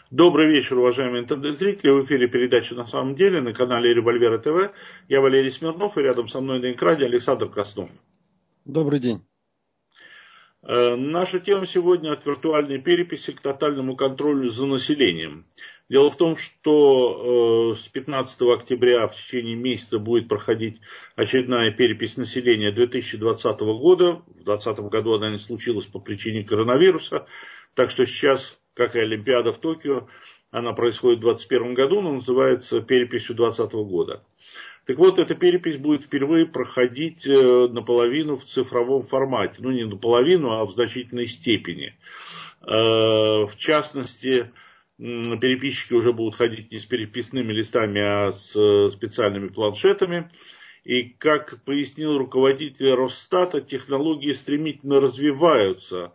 Добрый вечер, уважаемые интернет-зрители. В эфире передача «На самом деле» на канале Револьвера ТВ. Я Валерий Смирнов, и рядом со мной на экране Александр Краснов. Добрый день. Наша тема сегодня от виртуальной переписи к тотальному контролю за населением. Дело в том, что с 15 октября в течение месяца будет проходить очередная перепись населения 2020 года. В 2020 году она не случилась по причине коронавируса. Так что сейчас, как и Олимпиада в Токио, она происходит в 2021 году, но называется переписью 2020 года. Так вот, эта перепись будет впервые проходить наполовину в цифровом формате. Ну, не наполовину, а в значительной степени. В частности, переписчики уже будут ходить не с переписными листами, а с специальными планшетами. И, как пояснил руководитель Росстата, технологии стремительно развиваются.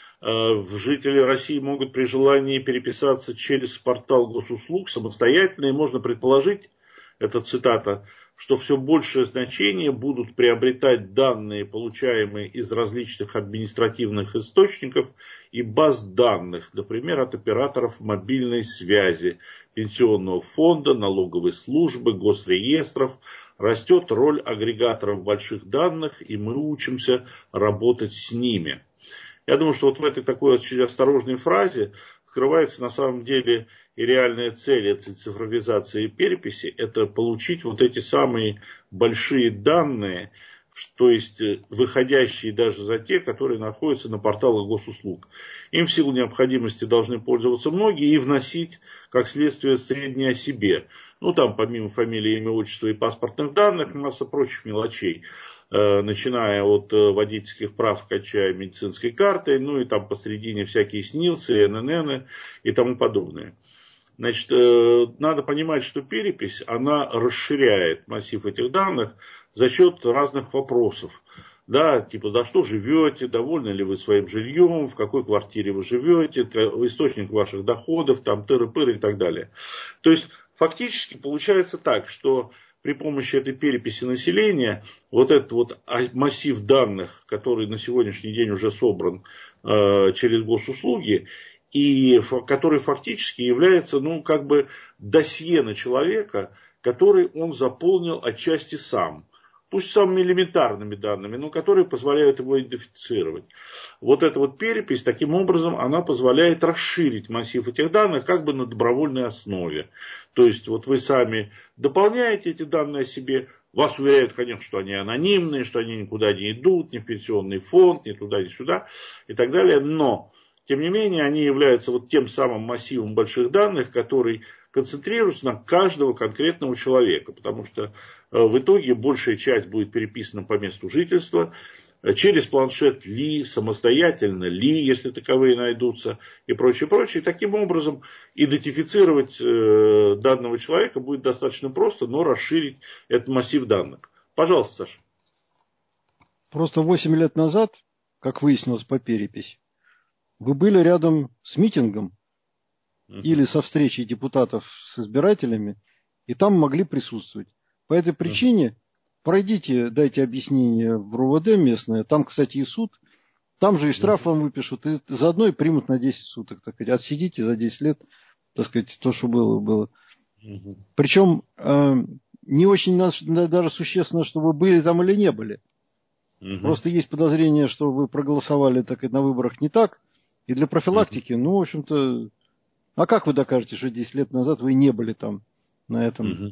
Жители России могут при желании переписаться через портал госуслуг самостоятельно, и можно предположить, это цитата, что все большее значение будут приобретать данные, получаемые из различных административных источников и баз данных, например, от операторов мобильной связи, пенсионного фонда, налоговой службы, госреестров. Растет роль агрегаторов больших данных, и мы учимся работать с ними. Я думаю, что вот в этой такой очень осторожной фразе скрывается на самом деле и реальная цель этой цифровизации и переписи – это получить вот эти самые большие данные, то есть выходящие даже за те, которые находятся на порталах госуслуг. Им в силу необходимости должны пользоваться многие и вносить, как следствие, сведения о себе. Ну, там помимо фамилии, имя, отчества и паспортных данных, масса прочих мелочей. Начиная от водительских прав, кончая медицинской картой, ну и там посередине всякие СНИЛСы, ННН и тому подобное. Значит, надо понимать, что перепись, она расширяет массив этих данных за счет разных вопросов. Да, типа, за что живете, довольны ли вы своим жильем, в какой квартире вы живете, источник ваших доходов, там, тыры-пыры и так далее. То есть, фактически получается так, что при помощи этой переписи населения, вот этот вот массив данных, который на сегодняшний день уже собран через госуслуги, и который фактически является, ну, как бы досье на человека, который он заполнил отчасти сам. Пусть самыми элементарными данными, но которые позволяют его идентифицировать. Вот эта вот перепись, таким образом, она позволяет расширить массив этих данных как бы на добровольной основе. То есть, вот вы сами дополняете эти данные о себе, вас уверяют, конечно, что они анонимные, что они никуда не идут, ни в пенсионный фонд, ни туда, ни сюда и так далее, но тем не менее, они являются вот тем самым массивом больших данных, который концентрируется на каждого конкретного человека, потому что в итоге большая часть будет переписана по месту жительства, через планшет ли, самостоятельно ли, если таковые найдутся, и прочее, прочее. Таким образом, идентифицировать данного человека будет достаточно просто, но расширить этот массив данных. Пожалуйста, Саша. Просто 8 лет назад, как выяснилось по переписи, вы были рядом с митингом или со встречей депутатов с избирателями, и там могли присутствовать. По этой причине пройдите, дайте объяснение в РУВД местное, там, кстати, и суд, там же и штраф вам выпишут, и заодно и примут на 10 суток, так сказать, отсидите за 10 лет, так сказать, то, что было. Причем не очень даже существенно, что вы были там или не были. Просто есть подозрение, что вы проголосовали так сказать, на выборах не так, и для профилактики, ну, в общем-то, а как вы докажете, что 10 лет назад вы не были там на этом,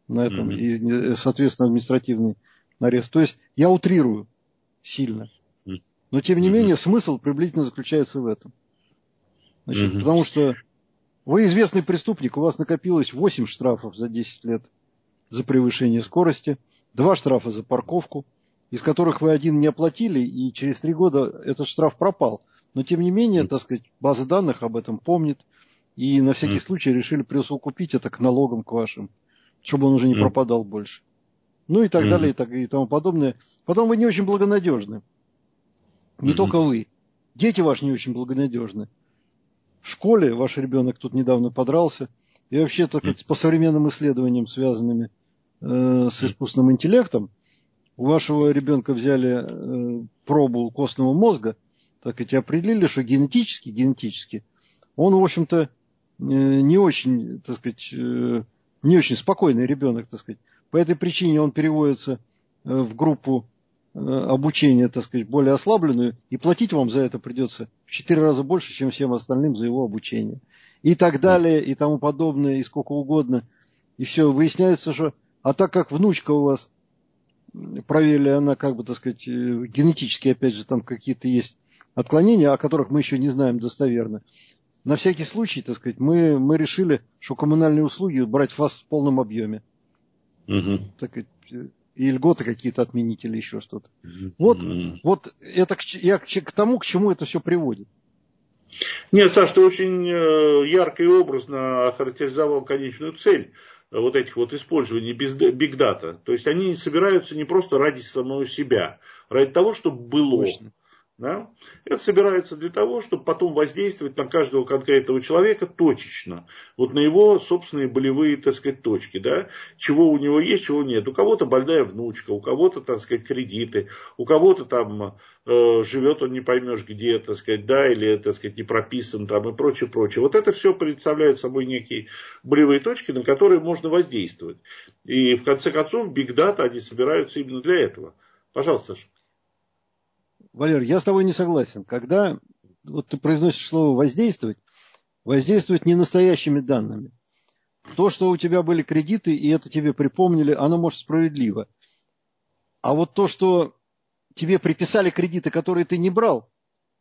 и, соответственно, административный арест. То есть я утрирую сильно. Но, тем не менее, смысл приблизительно заключается в этом. Значит, потому что вы известный преступник, у вас накопилось 8 штрафов за 10 лет за превышение скорости, 2 штрафа за парковку, из которых вы один не оплатили, и через 3 года этот штраф пропал. Но, тем не менее, так сказать, база данных об этом помнит, и на всякий случай решили присовокупить это к налогам к вашим, чтобы он уже не пропадал больше. Ну и так далее, и тому подобное. Потом вы не очень благонадежны. Не только вы. Дети ваши не очень благонадежны. В школе ваш ребенок тут недавно подрался. И вообще, так сказать, по современным исследованиям, связанными с искусственным интеллектом, у вашего ребенка взяли пробу костного мозга, так сказать, и определили, что генетически, он, в общем-то, не очень, так сказать, не очень спокойный ребенок, так сказать. По этой причине он переводится в группу обучения, так сказать, более ослабленную, и платить вам за это придется в 4 раза больше, чем всем остальным за его обучение. И так далее, и тому подобное, и сколько угодно. И все, выясняется, что... А так как внучка у вас, проверили, она как бы, так сказать, генетически, опять же, там какие-то есть отклонения, о которых мы еще не знаем достоверно. На всякий случай, так сказать, мы решили, что коммунальные услуги брать вас в полном объеме. Так, и льготы какие-то отменить или еще что-то. Вот это я к тому, к чему это все приводит. Нет, Саш, ты очень ярко и образно охарактеризовал конечную цель вот этих вот использований бигдата. То есть они собираются не просто ради самого себя, ради того, чтобы было. Точно. Да? Это собирается для того, чтобы потом воздействовать на каждого конкретного человека точечно. Вот на его собственные болевые, так сказать, точки. Да? Чего у него есть, чего нет. У кого-то больная внучка, у кого-то, так сказать, кредиты, у кого-то там живет он не поймешь где, так сказать, да, или, так сказать, не прописан там и прочее, прочее. Вот это все представляет собой некие болевые точки, на которые можно воздействовать. И в конце концов, бигдата, они собираются именно для этого. Пожалуйста, Саша. Валер, я с тобой не согласен. Когда вот ты произносишь слово воздействовать не настоящими данными. То, что у тебя были кредиты, и это тебе припомнили, оно может справедливо. А вот то, что тебе приписали кредиты, которые ты не брал,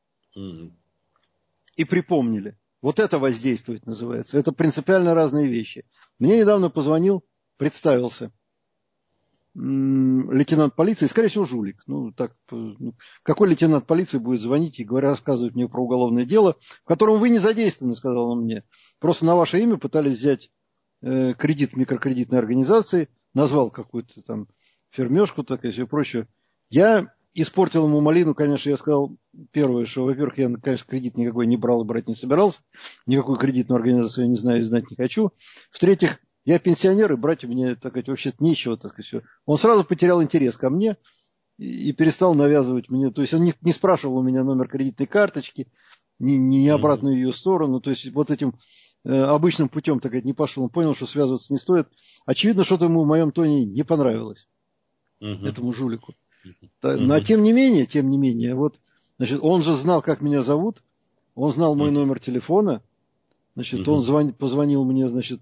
и припомнили, вот это воздействовать называется. Это принципиально разные вещи. Мне недавно позвонил, представился лейтенант полиции, скорее всего, жулик. Какой лейтенант полиции будет звонить и рассказывать мне про уголовное дело, в котором вы не задействованы, сказал он мне. Просто на ваше имя пытались взять кредит микрокредитной организации, назвал какую-то там фермешку, так и все прочее. Я испортил ему малину, конечно, я сказал первое, что, во-первых, я, конечно, кредит никакой не брал и брать не собирался, никакую кредитную организацию я не знаю и знать не хочу. В-третьих, я пенсионер, и брать у меня, так сказать, вообще-то нечего, так сказать, все. Он сразу потерял интерес ко мне и перестал навязывать мне. То есть он не спрашивал у меня номер кредитной карточки, ни обратную ее сторону. То есть вот этим обычным путем, так сказать, не пошел. Он понял, что связываться не стоит. Очевидно, что-то ему в моем тоне не понравилось, этому жулику. Но тем не менее, вот, значит, он же знал, как меня зовут, он знал мой номер телефона. Значит, он позвонил мне, значит,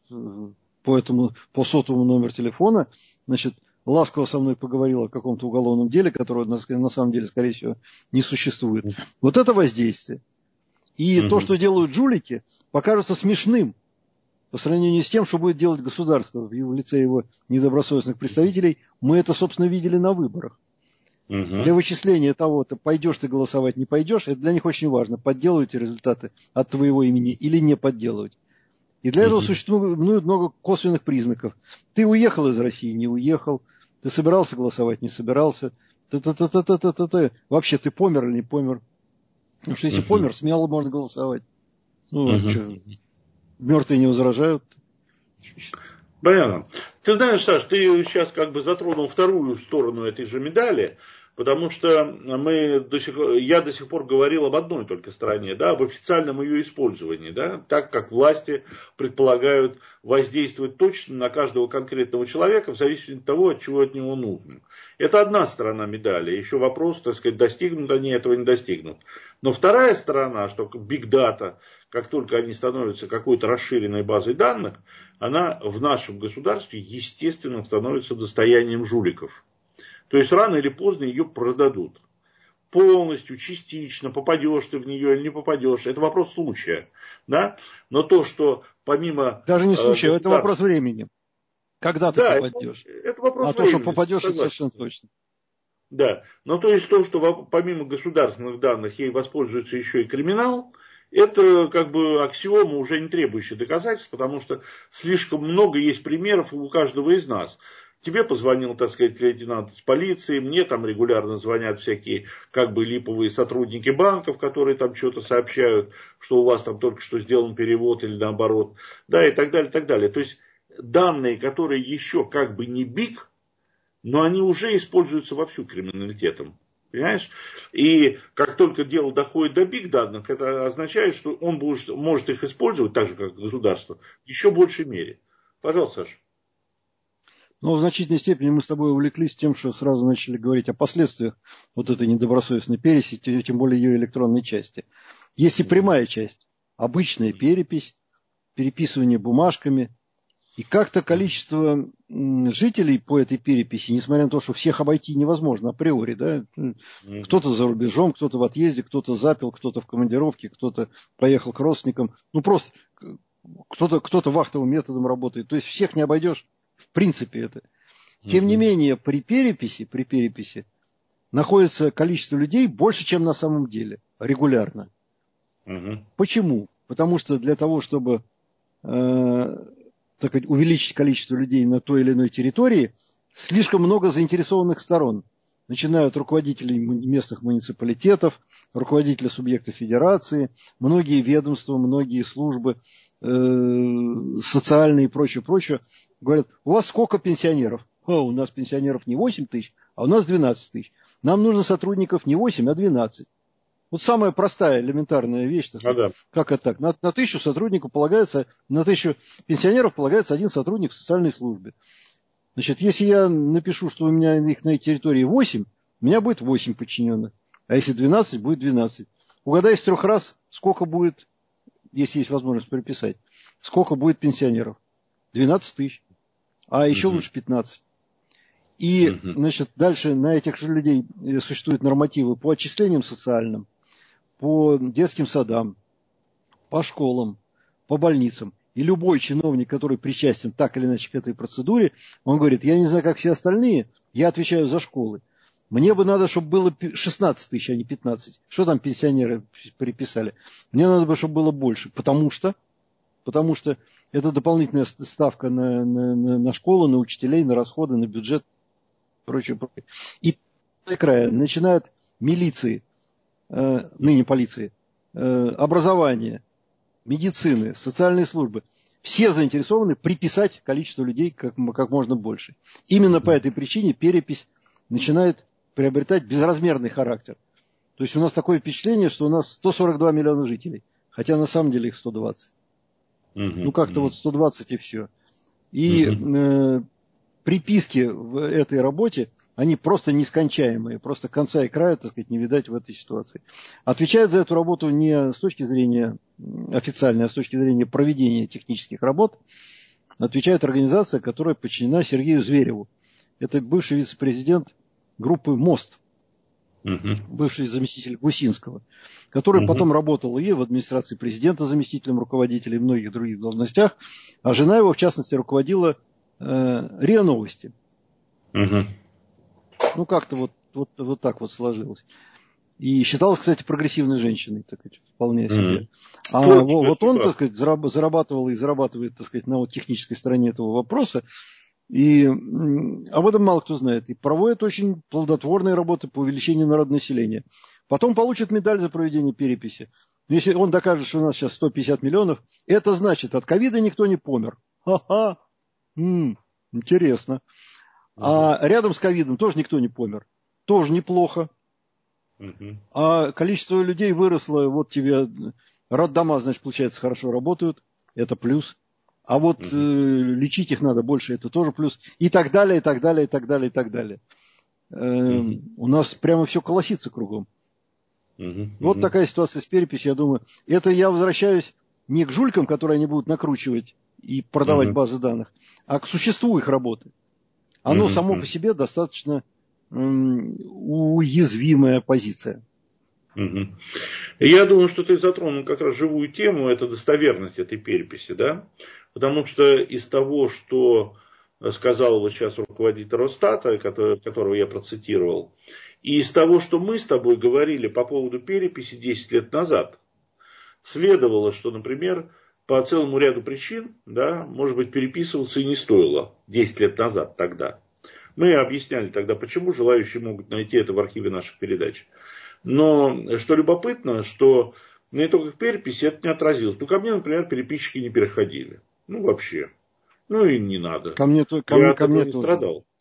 по сотовому номеру телефона, значит, ласково со мной поговорил о каком-то уголовном деле, которого на самом деле, скорее всего, не существует. Вот это воздействие. И то, что делают жулики, покажется смешным по сравнению с тем, что будет делать государство в лице его недобросовестных представителей. Мы это, собственно, видели на выборах. Для вычисления того, ты пойдешь ты голосовать, не пойдешь, это для них очень важно, подделывать результаты от твоего имени или не подделывать. И для этого существует много косвенных признаков. Ты уехал из России, не уехал, ты собирался голосовать, не собирался, вообще ты помер или не помер. Потому что если помер, смело можно голосовать. Мертвые не возражают. Понятно. Ты знаешь, Саш, ты сейчас как бы затронул вторую сторону этой же медали, потому что я до сих пор говорил об одной только стороне, да, об официальном ее использовании, да, так как власти предполагают воздействовать точно на каждого конкретного человека в зависимости от того, от чего от него нужно. Это одна сторона медали. Еще вопрос, так сказать, достигнут они этого, не достигнут. Но вторая сторона, что биг дата, как только они становятся какой-то расширенной базой данных, она в нашем государстве, естественно, становится достоянием жуликов. То есть рано или поздно ее продадут. Полностью, частично, попадешь ты в нее или не попадешь, это вопрос случая. Да? Но то, что помимо... Даже не случая, это вопрос времени. Когда ты попадешь. Это вопрос времени. То, что попадешь, это совершенно точно. Да, но то есть то, что помимо государственных данных ей воспользуется еще и криминал, это как бы аксиома, уже не требующая доказательств, потому что слишком много есть примеров у каждого из нас. Тебе позвонил, так сказать, лейтенант из полиции, мне там регулярно звонят всякие как бы липовые сотрудники банков, которые там что-то сообщают, что у вас там только что сделан перевод или наоборот, да, и так далее, так далее. То есть данные, которые еще как бы не биг, но они уже используются вовсю криминалитетом. Понимаешь? И как только дело доходит до биг данных, это означает, что он может их использовать, так же как государство, в еще большей мере. Пожалуйста, Саша. Но в значительной степени мы с тобой увлеклись тем, что сразу начали говорить о последствиях вот этой недобросовестной переписи, тем более ее электронной части. Есть и прямая часть, обычная перепись, переписывание бумажками. И как-то количество жителей по этой переписи, несмотря на то, что всех обойти невозможно априори, да, кто-то за рубежом, кто-то в отъезде, кто-то запил, кто-то в командировке, кто-то поехал к родственникам, ну просто кто-то вахтовым методом работает. То есть всех не обойдешь в принципе это. Тем не менее, при переписи находится количество людей больше, чем на самом деле, регулярно. Почему? Потому что для того, чтобы так сказать, увеличить количество людей на той или иной территории, слишком много заинтересованных сторон. Начиная от руководителей местных муниципалитетов, руководителей субъектов федерации, многие ведомства, многие службы, социальные и прочее, говорят, у вас сколько пенсионеров? У нас пенсионеров не 8 тысяч, а у нас 12 тысяч. Нам нужно сотрудников не 8, а 12. Вот самая простая, элементарная вещь. Как это так? На 1000 сотрудников полагается, на 1000 пенсионеров полагается один сотрудник в социальной службе. Значит, если я напишу, что у меня их на территории 8, у меня будет 8 подчиненных. А если 12, будет 12. Угадай с 3 раз, сколько будет, если есть возможность приписать, сколько будет пенсионеров. 12 тысяч. А еще лучше 15. И, значит, дальше на этих же людей существуют нормативы по отчислениям социальным, по детским садам, по школам, по больницам. И любой чиновник, который причастен так или иначе к этой процедуре, он говорит, я не знаю, как все остальные, я отвечаю за школы. Мне бы надо, чтобы было 16 тысяч, а не 15. Что там пенсионеры приписали? Мне надо бы, чтобы было больше. Потому что это дополнительная ставка на школу, на учителей, на расходы, на бюджет, прочее. И края начинают милиции, ныне полиции, образование, медицины, социальные службы. Все заинтересованы приписать количество людей как можно больше. Именно по этой причине перепись начинает приобретать безразмерный характер. То есть у нас такое впечатление, что у нас 142 миллиона жителей, хотя на самом деле их 120. Ну как-то вот 120 и все. И приписки в этой работе, они просто нескончаемые, просто конца и края, так сказать, не видать в этой ситуации. Отвечает за эту работу не с точки зрения официальной, а с точки зрения проведения технических работ, отвечает организация, которая подчинена Сергею Звереву. Это бывший вице-президент группы «Мост», бывший заместитель Гусинского, который потом работал и в администрации президента заместителем руководителя и многих других должностях, а жена его, в частности, руководила РИА Новости. Ну, как-то вот так вот сложилось. И считалась, кстати, прогрессивной женщиной, так сказать, вполне себе. А вот он, так сказать, зарабатывал и зарабатывает, так сказать, на вот технической стороне этого вопроса. И об этом мало кто знает. И проводит очень плодотворные работы по увеличению народонаселения. Потом получит медаль за проведение переписи. Но если он докажет, что у нас сейчас 150 миллионов, это значит, от ковида никто не помер. Ха-ха! Интересно. А рядом с ковидом тоже никто не помер. Тоже неплохо. А количество людей выросло. Вот тебе роддома, значит, получается, хорошо работают. Это плюс. А вот лечить их надо больше, это тоже плюс. И так далее, и так далее, и так далее, и так далее. У нас прямо все колосится кругом. Вот такая ситуация с переписью, я думаю. Это я возвращаюсь не к жулькам, которые они будут накручивать и продавать базы данных, а к существу их работы. Оно само по себе достаточно уязвимая позиция. Я думаю, что ты затронул как раз живую тему, это достоверность этой переписи, да? Потому что из того, что сказал вот сейчас руководитель Росстата, которого я процитировал, и из того, что мы с тобой говорили по поводу переписи 10 лет назад, следовало, что, например, по целому ряду причин, да, может быть, переписываться и не стоило 10 лет назад тогда. Мы объясняли тогда, почему, желающие могут найти это в архиве наших передач. Но что любопытно, что на итогах переписи это не отразилось. Ну, ко мне, например, переписчики не переходили. Ну, вообще. Ну, и не надо. Ко мне я от этого не страдал.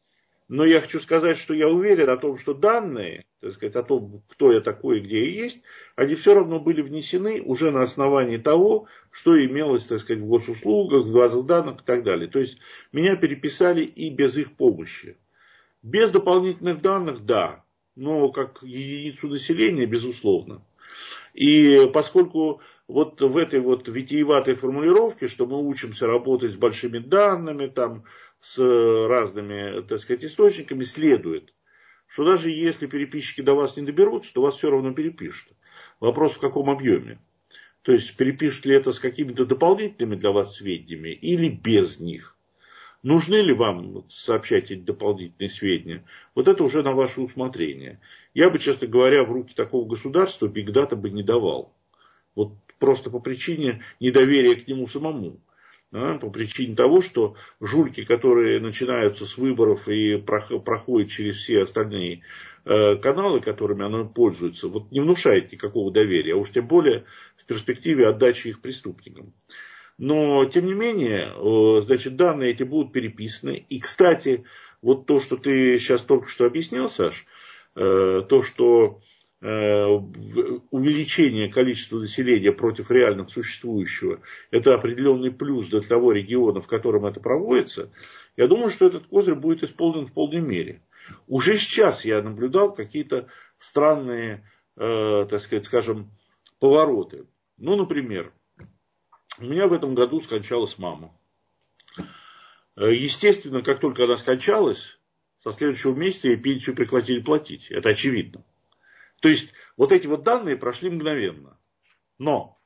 Но я хочу сказать, что я уверен о том, что данные, так сказать, о том, кто я такой и где я есть, они все равно были внесены уже на основании того, что имелось, так сказать, в госуслугах, в базах данных и так далее. То есть меня переписали и без их помощи. Без дополнительных данных, да, но как единицу населения, безусловно. И поскольку вот в этой вот витиеватой формулировке, что мы учимся работать с большими данными, там, с разными, так сказать, источниками, следует, что даже если переписчики до вас не доберутся, то вас все равно перепишут. Вопрос в каком объеме. То есть перепишут ли это с какими-то дополнительными для вас сведениями или без них. Нужны ли вам сообщать эти дополнительные сведения? Вот это уже на ваше усмотрение. Я бы, честно говоря, в руки такого государства Big Data бы не давал. Вот просто по причине недоверия к нему самому. Да, по причине того, что жульки, которые начинаются с выборов и проходят через все остальные каналы, которыми оно пользуется, вот не внушает никакого доверия, а уж тем более в перспективе отдачи их преступникам. Но, тем не менее, значит, данные эти будут переписаны. И, кстати, вот то, что ты сейчас только что объяснил, Саш, то, что увеличение количества населения против реально существующего, это определенный плюс для того региона, в котором это проводится, я думаю, что этот козырь будет исполнен в полной мере. Уже сейчас я наблюдал какие-то странные, так сказать, скажем, повороты. Ну, например, у меня в этом году скончалась мама. Естественно, как только она скончалась, со следующего месяца ей пенсию прекратили платить. Это очевидно. То есть, вот эти вот данные прошли мгновенно. Но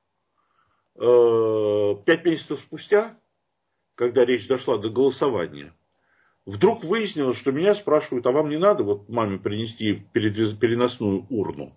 5 месяцев спустя, когда речь дошла до голосования, вдруг выяснилось, что меня спрашивают, а вам не надо вот маме принести переносную урну?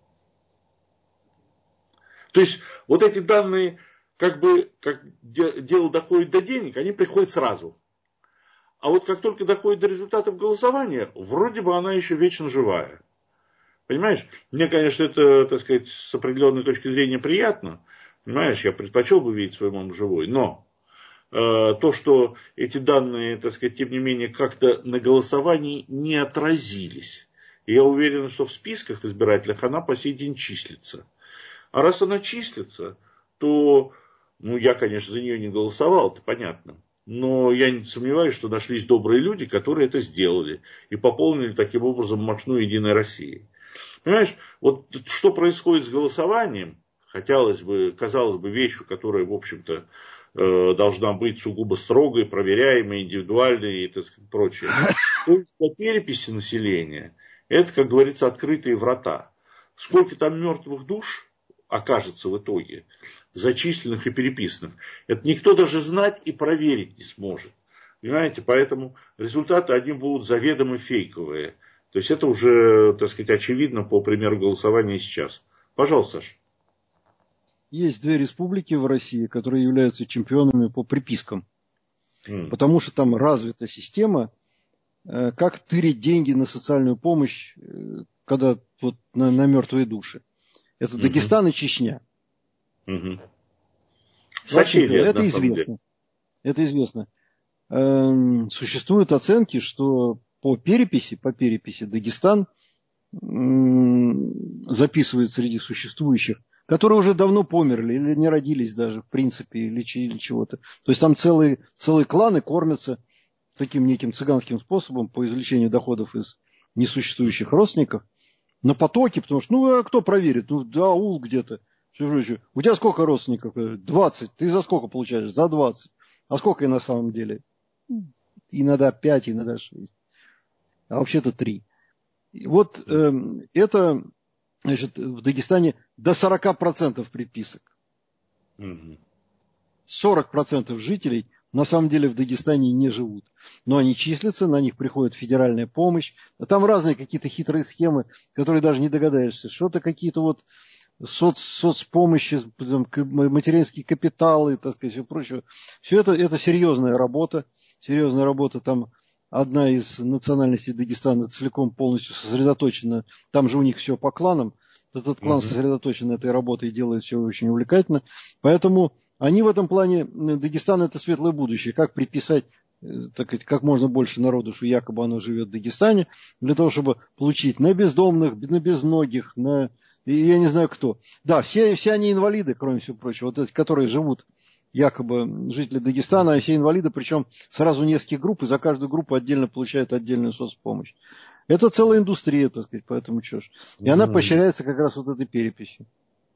То есть, вот эти данные, как дело доходит до денег, они приходят сразу. А вот как только доходит до результатов голосования, вроде бы она еще вечно живая. Понимаешь? Мне, конечно, это, так сказать, с определенной точки зрения приятно. Понимаешь, я предпочел бы видеть свою маму живой. Но то, что эти данные, так сказать, тем не менее, как-то на голосовании не отразились. И я уверен, что в списках избирательных она по сей день числится. А раз она числится, то, ну, я, конечно, за нее не голосовал, это понятно. Но я не сомневаюсь, что нашлись добрые люди, которые это сделали. И пополнили таким образом мощную Единой России. Понимаешь, вот что происходит с голосованием, казалось бы, вещью, которая, в общем-то, должна быть сугубо строгой, проверяемой, индивидуальной и так сказать, прочее. По переписи населения, это, как говорится, открытые врата. Сколько там мертвых душ окажется в итоге, зачисленных и переписанных, это никто даже знать и проверить не сможет. Понимаете, поэтому результаты одни будут заведомо фейковые. То есть это уже, так сказать, очевидно по примеру голосования сейчас. Пожалуйста, Саша. Есть две республики в России, которые являются чемпионами по припискам. Потому что там развита система, как тырить деньги на социальную помощь, когда вот на мертвые души. Это Дагестан и Чечня. Соседи, это известно. Это известно. Существуют оценки, что по переписи Дагестан записывает среди существующих, которые уже давно померли или не родились даже, в принципе, или чего-то. То есть там целые кланы кормятся таким неким цыганским способом по извлечению доходов из несуществующих родственников на потоке, потому что, ну, а кто проверит? Ну, да, аул где-то. У тебя сколько родственников? 20. Ты за сколько получаешь? За 20. А сколько и на самом деле? Иногда 5, иногда 6. А вообще-то 3. И вот это, значит, в Дагестане до 40% приписок. 40% жителей на самом деле в Дагестане не живут. Но они числятся, на них приходит федеральная помощь. Там разные какие-то хитрые схемы, которые даже не догадаешься. Что-то какие-то вот соцпомощи, материнские капиталы, так сказать, и прочее. Все это серьезная работа. Серьезная работа. Там одна из национальностей Дагестана целиком полностью сосредоточена. Там же у них все по кланам. Этот клан сосредоточен на этой работе и делает все очень увлекательно. Поэтому они в этом плане, Дагестан это светлое будущее. Как приписать так сказать, как можно больше народу, что якобы оно живет в Дагестане, для того, чтобы получить на бездомных, на безногих, на я не знаю кто. Да, все они инвалиды, кроме всего прочего, вот эти, которые живут, якобы жители Дагестана, а все инвалиды, причем сразу несколько групп, и за каждую группу отдельно получают отдельную соцпомощь. Это целая индустрия, так сказать, поэтому что ж. И она поощряется как раз вот этой переписью.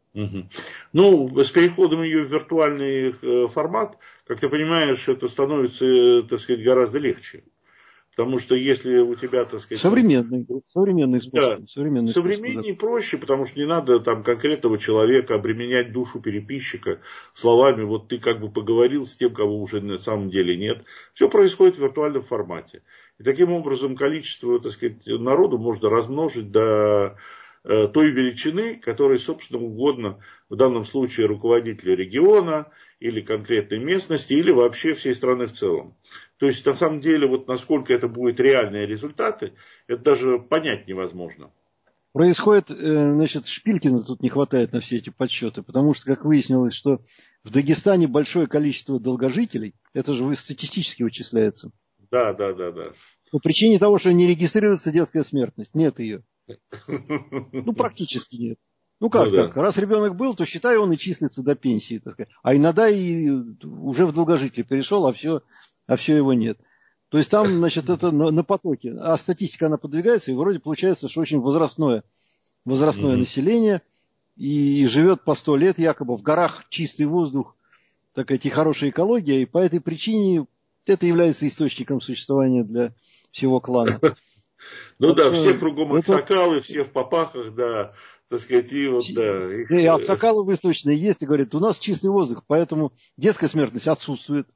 Ну, с переходом ее в виртуальный формат, как ты понимаешь, это становится, так сказать, гораздо легче. Потому что если у тебя, так сказать... Современный способ. Да, Современный современнее и способ, проще, потому что не надо там конкретного человека обременять душу переписчика словами, вот ты как бы поговорил с тем, кого уже на самом деле нет. Все происходит в виртуальном формате. И таким образом количество, так сказать, народу можно размножить до той величины, которой, собственно, угодно в данном случае руководителя региона или конкретной местности, или вообще всей страны в целом. То есть, на самом деле, вот насколько это будут реальные результаты, это даже понять невозможно. Происходит, значит, Шпилькина тут не хватает на все эти подсчеты, потому что, как выяснилось, что в Дагестане большое количество долгожителей, это же статистически вычисляется. Да. По причине того, что не регистрируется детская смертность. Нет ее. Ну, практически нет. Ну, как так? Раз ребенок был, то, считай, он и числится до пенсии, так сказать. А иногда и уже в долгожитие перешел, а все его нет. То есть там, значит, это на потоке. А статистика, она подвигается, и вроде получается, что очень возрастное население, и живет по 100 лет якобы. В горах чистый воздух, такая и хорошая экология, и по этой причине это является источником существования для всего клана. Ну да, все кругом аксакалы, все в попахах, да, так сказать, и вот, да. И аксакалы восточные есть, и говорят, у нас чистый воздух, поэтому детская смертность отсутствует.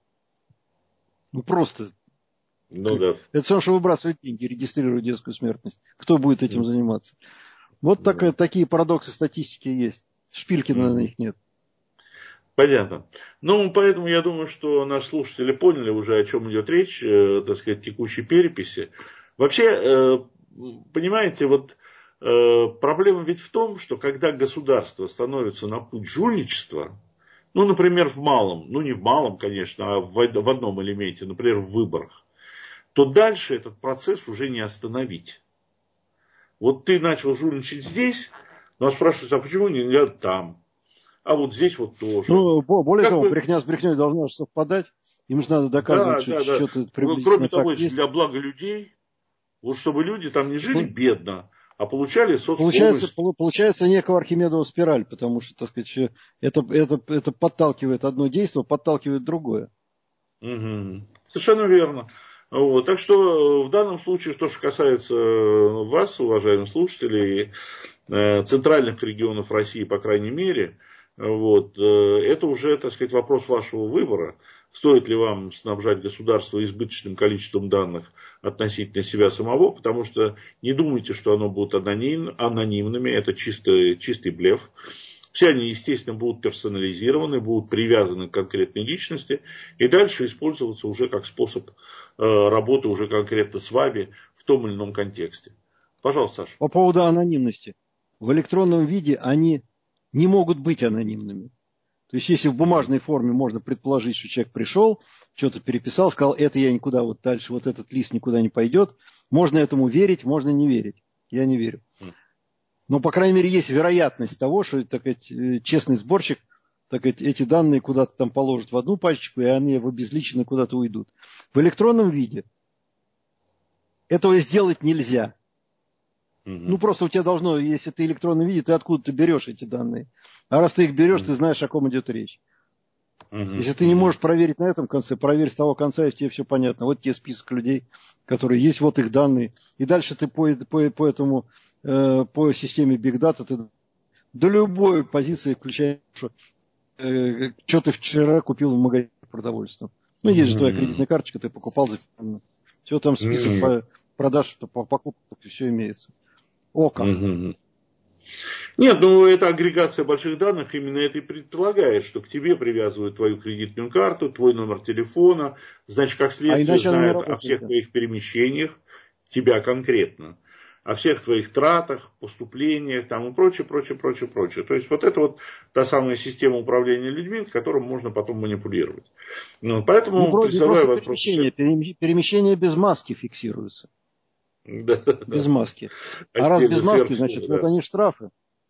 Ну просто. Ну да. Это все, что выбрасывать деньги, регистрируют детскую смертность. Кто будет этим заниматься? Вот такие парадоксы статистики есть. Шпилькина на них нет. Понятно. Ну, поэтому я думаю, что наши слушатели поняли уже, о чем идет речь, так сказать, текущей переписи. Вообще, понимаете, вот проблема ведь в том, что когда государство становится на путь жульничества, ну, например, в малом, ну, не в малом, конечно, а в одном элементе, например, в выборах, то дальше этот процесс уже не остановить. Вот ты начал жульничать здесь, но спрашивают, а почему нельзя там? А вот здесь вот тоже. Ну, более того, брехня с брехней должна совпадать. Им же надо доказывать, что ты приблизительно кроме того, так есть. для блага людей, вот чтобы люди там не жили бедно, а получали соцпомощь. Получается некого Архимедова спираль, потому что, так сказать, это подталкивает одно действие, подталкивает другое. Совершенно верно. Вот. Так что в данном случае, что же касается вас, уважаемые слушатели, центральных регионов России, по крайней мере, вот, это уже, так сказать, вопрос вашего выбора. Стоит ли вам снабжать государство избыточным количеством данных относительно себя самого, потому что не думайте, что оно будет анонимными, это чистый блеф. Все они, естественно, будут персонализированы, будут привязаны к конкретной личности и дальше использоваться уже как способ работы уже конкретно с вами в том или ином контексте. Пожалуйста, Саша. По поводу анонимности. В электронном виде они не могут быть анонимными. То есть, если в бумажной форме можно предположить, что человек пришел, что-то переписал, сказал, это я никуда, вот дальше вот этот лист никуда не пойдет, можно этому верить, можно не верить. Я не верю. Но, по крайней мере, есть вероятность того, что, так сказать, честный сборщик, так сказать, эти данные куда-то там положит в одну пачку, и они обезличенно куда-то уйдут. В электронном виде этого сделать нельзя. Ну, просто у тебя должно, если ты электронный виде, ты откуда-то берешь эти данные. А раз ты их берешь, ты знаешь, о ком идет речь. Если ты не можешь проверить на этом конце, проверь с того конца, и тебе все понятно. Вот тебе список людей, которые есть, вот их данные. И дальше ты по системе Big Data ты до любой позиции включаешь, что ты вчера купил в магазине продовольствия. Ну, есть же твоя кредитная карточка, ты покупал за все там список продаж, по покупкам, все имеется. Око. Нет, ну эта агрегация больших данных именно это и предполагает, что к тебе привязывают твою кредитную карту, твой номер телефона, значит, как следствие знают о всех твоих перемещениях, тебя конкретно. о всех твоих тратах, поступлениях там, и прочее, прочее, прочее, прочее. То есть вот это вот та самая система управления людьми, которым можно потом манипулировать. Ну, поэтому Не призываю просто вас просто... перемещение без маски фиксируется. Да, Без да. маски. А раз Отдельно без маски, сверх значит, всего, вот да. они штрафы.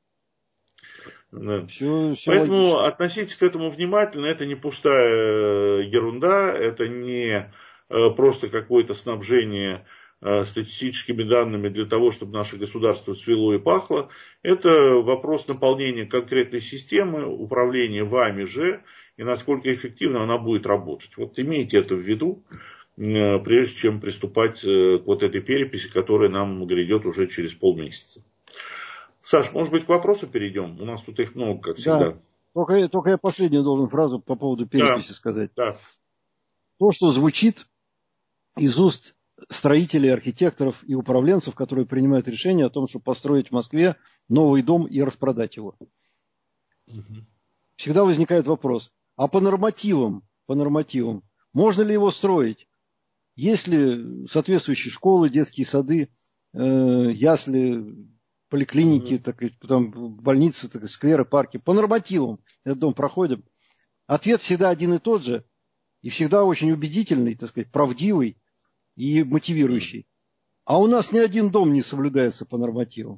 Да. Все Поэтому логично. относитесь к этому внимательно. Это не пустая ерунда, это не просто какое-то снабжение статистическими данными для того, чтобы наше государство цвело и пахло. Это вопрос наполнения конкретной системы, управления вами же, и насколько эффективно она будет работать. Вот имейте это в виду, прежде чем приступать к вот этой переписи, которая нам грядет уже через полмесяца. Саш, может быть, к вопросу перейдем? У нас тут их много, как Да. всегда. Только я последнюю должен фразу по поводу Да, переписи сказать. да. То, что звучит из уст строителей, архитекторов и управленцев, которые принимают решение о том, чтобы построить в Москве новый дом и распродать его. Угу. Всегда возникает вопрос, а по нормативам, можно ли его строить? Есть ли соответствующие школы, детские сады, ясли, поликлиники, Угу. так, там, больницы, так, скверы, парки? По нормативам этот дом проходим. Ответ всегда один и тот же, и всегда очень убедительный, так сказать, правдивый и мотивирующий. А у нас ни один дом не соблюдается по нормативам.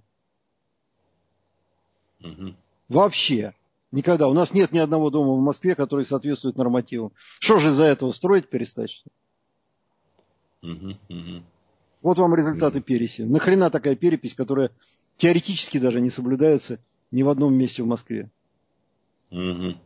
Угу. Вообще. Никогда. У нас нет ни одного дома в Москве, который соответствует нормативам. Что же из-за этого строить перестать? Угу. Угу. Вот вам результаты переписи. Нахрена такая перепись, которая теоретически даже не соблюдается ни в одном месте в Москве? Угу.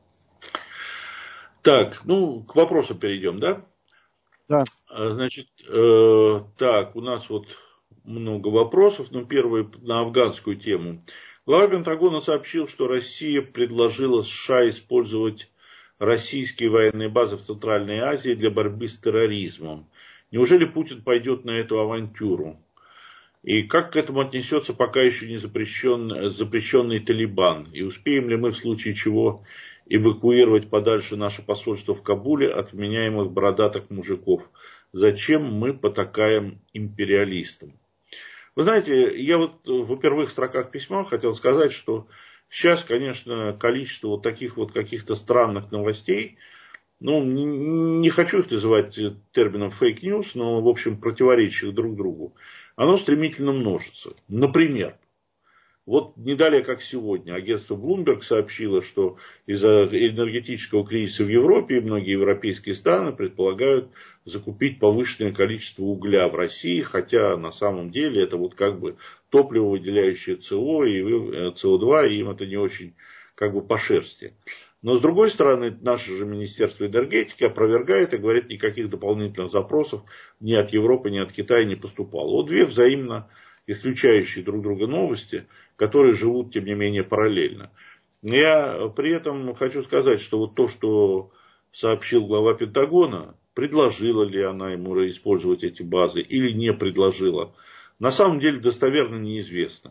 Так, ну, к вопросу перейдем, да? Да. Значит, так, у нас вот много вопросов, но первый на афганскую тему. Глава Пентагона сообщил, что Россия предложила США использовать российские военные базы в Центральной Азии для борьбы с терроризмом. Неужели Путин пойдет на эту авантюру? И как к этому отнесется пока еще не запрещенный Талибан? И успеем ли мы в случае чего эвакуировать подальше наше посольство в Кабуле от вменяемых бородатых мужиков? Зачем мы потакаем империалистам? Вы знаете, я вот в первых строках письма хотел сказать, что сейчас, конечно, количество вот таких вот каких-то странных новостей, ну, не хочу их называть термином фейк-ньюс, но, в общем, противоречащих друг другу, оно стремительно множится. Например, вот не далее, как сегодня, агентство Bloomberg сообщило, что из-за энергетического кризиса в Европе многие европейские страны предполагают закупить повышенное количество угля в России, хотя на самом деле это вот как бы топливо, выделяющее СО и СО2, и им это не очень как бы по шерсти. Но с другой стороны, наше же Министерство энергетики опровергает и говорит, никаких дополнительных запросов ни от Европы, ни от Китая не поступало. Вот две взаимно исключающие друг друга новости, которые живут, тем не менее, параллельно. Я при этом хочу сказать, что вот то, что сообщил глава Пентагона, предложила ли она ему использовать эти базы или не предложила, на самом деле достоверно неизвестно.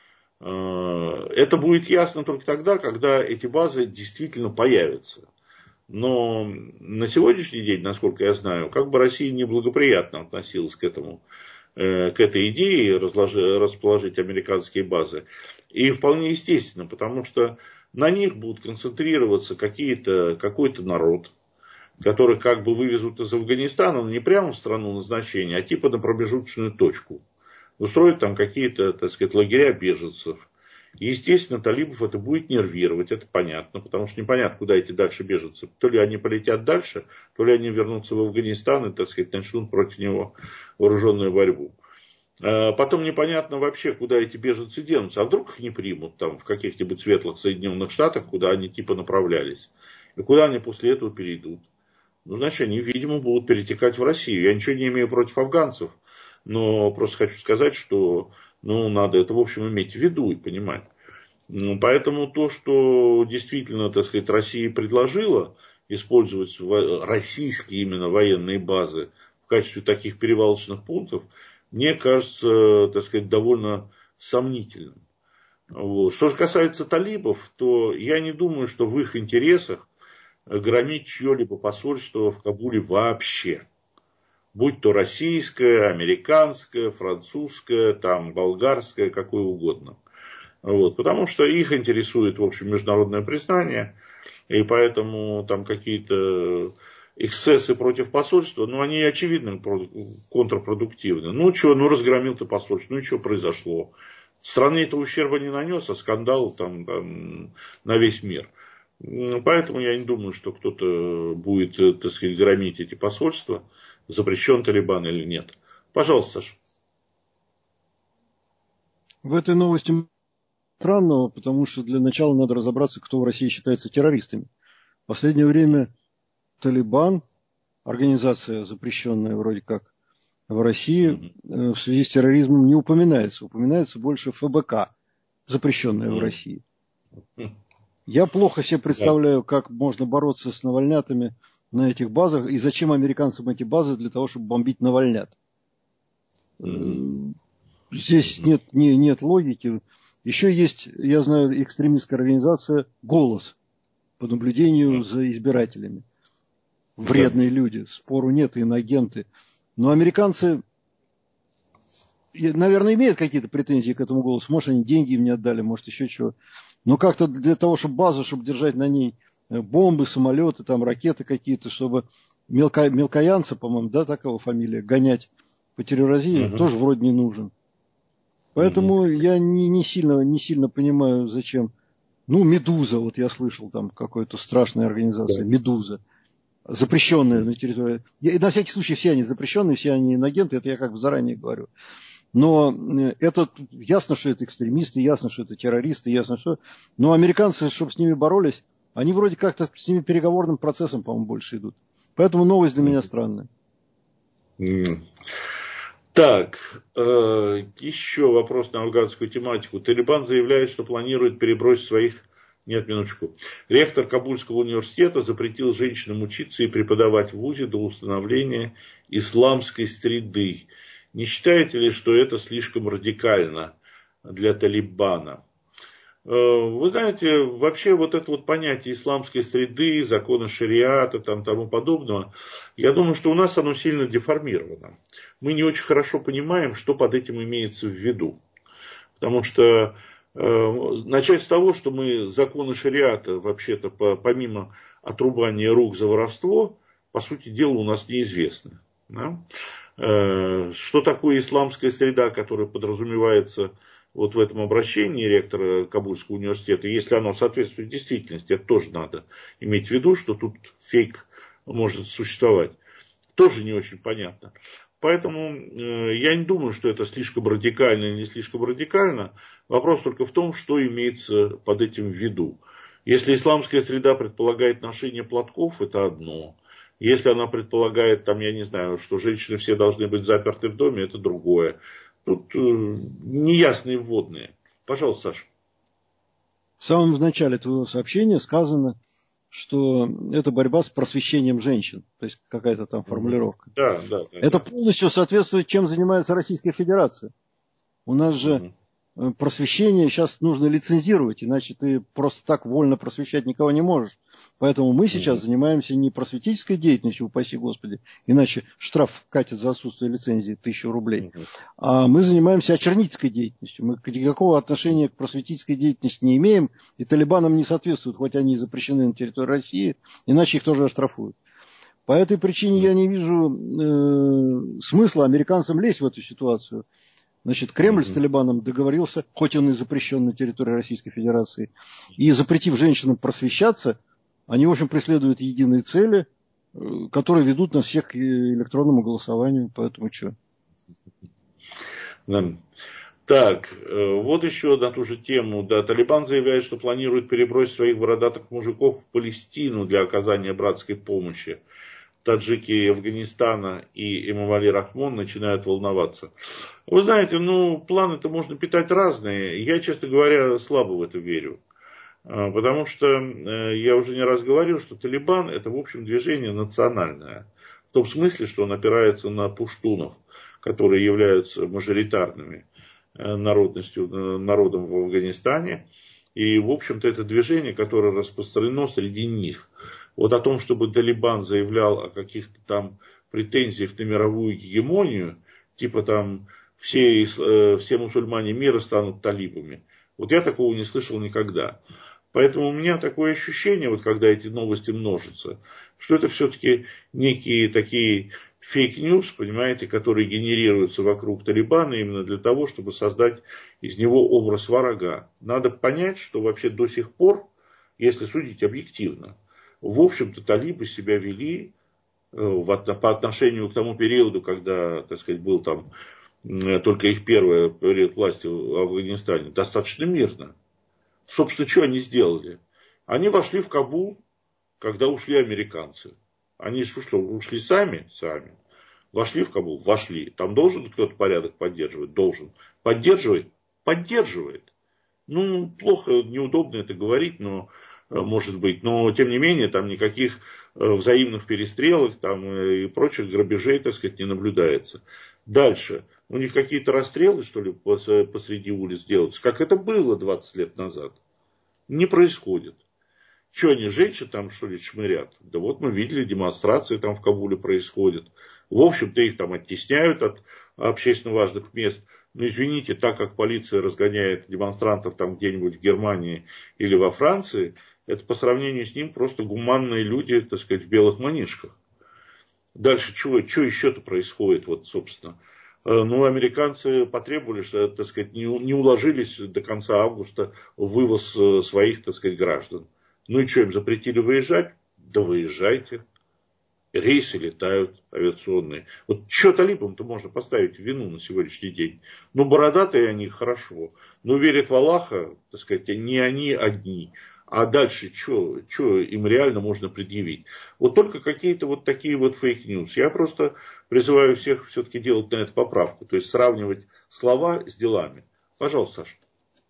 Это будет ясно только тогда, когда эти базы действительно появятся. Но на сегодняшний день, насколько я знаю, как бы Россия неблагоприятно относилась к этой идее расположить американские базы. И вполне естественно, потому что на них будут концентрироваться какой-то народ, который как бы вывезут из Афганистана, но не прямо в страну назначения, а типа на промежуточную точку. Устроят там какие-то, так сказать, лагеря беженцев. И, естественно, талибов это будет нервировать, это понятно, потому что непонятно, куда эти дальше беженцы. То ли они полетят дальше, то ли они вернутся в Афганистан и, так сказать, начнут против него вооруженную борьбу. Потом непонятно вообще, куда эти беженцы денутся. А вдруг их не примут там в каких-нибудь светлых Соединенных Штатах, куда они типа направлялись. И куда они после этого перейдут. Ну, значит, они, видимо, будут перетекать в Россию. Я ничего не имею против афганцев, но просто хочу сказать, что надо это, в общем, иметь в виду и понимать. Поэтому то, что действительно, так сказать, Россия предложила использовать российские именно военные базы в качестве таких перевалочных пунктов, мне кажется, так сказать, довольно сомнительным. Вот. Что же касается талибов, то я не думаю, что в их интересах громить чье-либо посольство в Кабуле вообще. будь то российское, американское, французское, там, болгарское, какое угодно. Вот, потому что их интересует, в общем, международное признание, и поэтому там какие-то эксцессы против посольства, ну, они очевидно контрпродуктивны. Ну, что, ну, разгромил ты посольство, ну, что произошло? Стране это ущерба не нанес, а скандал там на весь мир. Поэтому я не думаю, что кто-то будет, так сказать, громить эти посольства, запрещен Талибан или нет. Пожалуйста, Саша. В этой новости странного, потому что для начала надо разобраться, кто в России считается террористами. В последнее время Талибан, организация запрещенная вроде как в России, в связи с терроризмом не упоминается. Упоминается больше ФБК, запрещенная в России. Я плохо себе представляю, как можно бороться с навальнятами на этих базах, и зачем американцам эти базы для того, чтобы бомбить навальнят. Здесь нет логики. Еще есть, я знаю, экстремистская организация «Голос» по наблюдению за избирателями. Вредные люди, спору нет, иноагенты. Но американцы, наверное, имеют какие-то претензии к этому «Голосу». Может, они деньги им не отдали, может, еще чего. Но как-то для того, чтобы базу, чтобы держать на ней бомбы, самолеты, там, ракеты какие-то, чтобы мелкоянца, по-моему, да, такого фамилия, гонять по терроризму, тоже вроде не нужен. Поэтому я не сильно понимаю, зачем. Ну, «Медуза», вот я слышал, там какая-то страшная организация, «Медуза», запрещенная на территории. На всякий случай все они запрещенные, все они инагенты, это я как бы заранее говорю. Но это ясно, что это экстремисты, ясно, что это террористы, ясно, что... Но американцы, чтобы с ними боролись, они вроде как-то с ними переговорным процессом, по-моему, больше идут. Поэтому новость для меня странная. Так, еще вопрос на афганскую тематику. Талибан заявляет, что планирует перебросить своих... Нет, минуточку. Ректор Кабульского университета запретил женщинам учиться и преподавать в ВУЗе до установления исламской среды. Не считаете ли, что это слишком радикально для Талибана? Вы знаете, вообще вот это вот понятие исламской среды, закона шариата, тому подобного, я думаю, что у нас оно сильно деформировано. Мы не очень хорошо понимаем, что под этим имеется в виду. Потому что начать с того, что мы законы шариата, вообще-то, помимо отрубания рук за воровство, по сути дела, у нас неизвестно. Да? Что такое исламская среда, которая подразумевается вот в этом обращении ректора Кабульского университета, если оно соответствует действительности, это тоже надо иметь в виду, что тут фейк может существовать. Тоже не очень понятно. Поэтому я не думаю, что это слишком радикально или не слишком радикально. Вопрос только в том, что имеется под этим в виду. Если исламская среда предполагает ношение платков, это одно. Если она предполагает, я не знаю, что женщины все должны быть заперты в доме, это другое. Тут неясные вводные. Пожалуйста, Саша. В самом начале твоего сообщения сказано, что это борьба с просвещением женщин. То есть какая-то там формулировка. Да. Это полностью соответствует, чем занимается Российская Федерация. У нас же просвещение сейчас нужно лицензировать, иначе ты просто так вольно просвещать никого не можешь. Поэтому мы сейчас занимаемся не просветительской деятельностью, упаси Господи, иначе штраф катит за отсутствие лицензии 1000 рублей, а мы занимаемся очернительской деятельностью. Мы никакого отношения к просветительской деятельности не имеем, и талибанам не соответствуют, хоть они и запрещены на территории России, иначе их тоже оштрафуют. По этой причине я не вижу смысла американцам лезть в эту ситуацию. Значит, Кремль с Талибаном договорился, хоть он и запрещен на территории Российской Федерации, и запретив женщинам просвещаться, они, в общем, преследуют единые цели, которые ведут нас всех к электронному голосованию. Поэтому что? Да. Так, вот еще на ту же тему. Да, Талибан заявляет, что планирует перебросить своих бородатых мужиков в Палестину для оказания братской помощи. Таджики Афганистана и Эмомали Рахмон начинают волноваться. Вы знаете, планы-то можно питать разные. Я, честно говоря, слабо в это верю. Потому что я уже не раз говорил, что Талибан это, в общем, движение национальное. В том смысле, что он опирается на пуштунов, которые являются мажоритарными народом в Афганистане. И, в общем-то, это движение, которое распространено среди них. Вот о том, чтобы Талибан заявлял о каких-то там претензиях на мировую гегемонию, типа там все мусульмане мира станут талибами. Вот я такого не слышал никогда. Поэтому у меня такое ощущение, вот когда эти новости множатся, что это все-таки некие такие фейк-ньюс, понимаете, которые генерируются вокруг Талибана именно для того, чтобы создать из него образ врага. Надо понять, что вообще до сих пор, если судить объективно, в общем-то талибы себя вели по отношению к тому периоду, когда, так сказать, был там только их первый период власти в Афганистане, достаточно мирно. Собственно, что они сделали? Они вошли в Кабул, когда ушли американцы. Они ушли сами. Вошли в Кабул? Вошли. Там должен кто-то порядок поддерживать? Должен. Поддерживает? Поддерживает. Ну, плохо, неудобно это говорить, но может быть. Но, тем не менее, там никаких взаимных перестрелок там, и прочих грабежей, так сказать, не наблюдается. Дальше. У них какие-то расстрелы, что ли, посреди улиц делаются, как это было 20 лет назад. Не происходит. Что они, женщин там, что ли, шмырят? Да вот мы видели, демонстрации там в Кабуле происходят. В общем-то, их там оттесняют от общественно важных мест. Но извините, так как полиция разгоняет демонстрантов там где-нибудь в Германии или во Франции, это по сравнению с ним просто гуманные люди, так сказать, в белых манишках. Дальше что еще-то происходит, вот, собственно. Ну, американцы потребовали, что, так сказать, не уложились до конца августа в вывоз своих, так сказать, граждан. Ну и что, им запретили выезжать? Да выезжайте. Рейсы летают авиационные. Вот что талибам-то можно поставить в вину на сегодняшний день? Ну, бородатые они хорошо. Но верят в Аллаха, так сказать, не они одни. А дальше что им реально можно предъявить? Вот только какие-то вот такие вот фейк-ньюс. Я просто призываю всех все-таки делать на это поправку. То есть сравнивать слова с делами. Пожалуйста, Саша.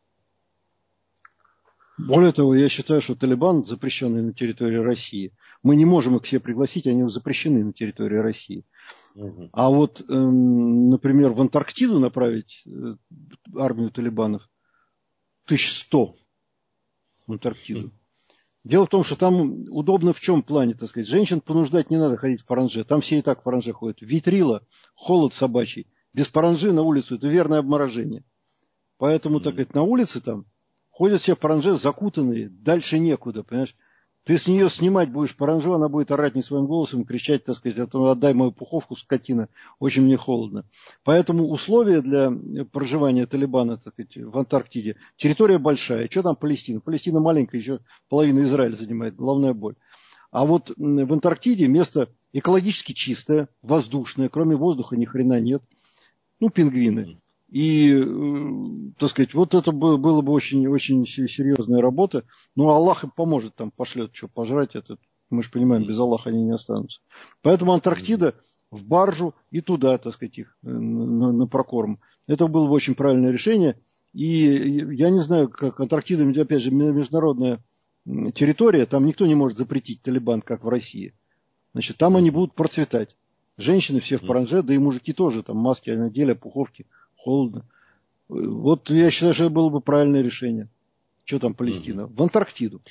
Более того, я считаю, что Талибан, запрещенный на территории России, мы не можем их к себе пригласить, они запрещены на территории России. Угу. А вот, например, в Антарктиду направить армию талибанов 1100 в Антарктиду. Дело в том, что там удобно в чем плане, так сказать. Женщин понуждать не надо ходить в паранже. Там все и так в паранже ходят. Ветрило, холод собачий. Без паранжи на улицу это верное обморожение. Поэтому, так сказать, на улице там ходят все в паранже закутанные. Дальше некуда, понимаешь. Ты с нее снимать будешь паранжу, она будет орать не своим голосом, кричать, так сказать, отдай мою пуховку, скотина, очень мне холодно. Поэтому условия для проживания Талибана, так сказать, в Антарктиде, территория большая. Что там Палестина? Палестина маленькая, еще половина Израиля занимает, головная боль. А вот в Антарктиде место экологически чистое, воздушное, кроме воздуха ни хрена нет. Ну, пингвины. И, так сказать, вот это было бы очень, очень серьезная работа. Ну, Аллах им поможет, там пошлет, что пожрать. Это, мы же понимаем, без Аллаха они не останутся. Поэтому Антарктида в баржу и туда, так сказать, их на прокорм. Это было бы очень правильное решение. И я не знаю, как Антарктида, опять же, международная территория, там никто не может запретить Талибан, как в России. Значит, там они будут процветать. Женщины все в паранже, да и мужики тоже, там маски надели, пуховки. Холодно. Вот я считаю, что это было бы правильное решение. Что там Палестина? В Антарктиду.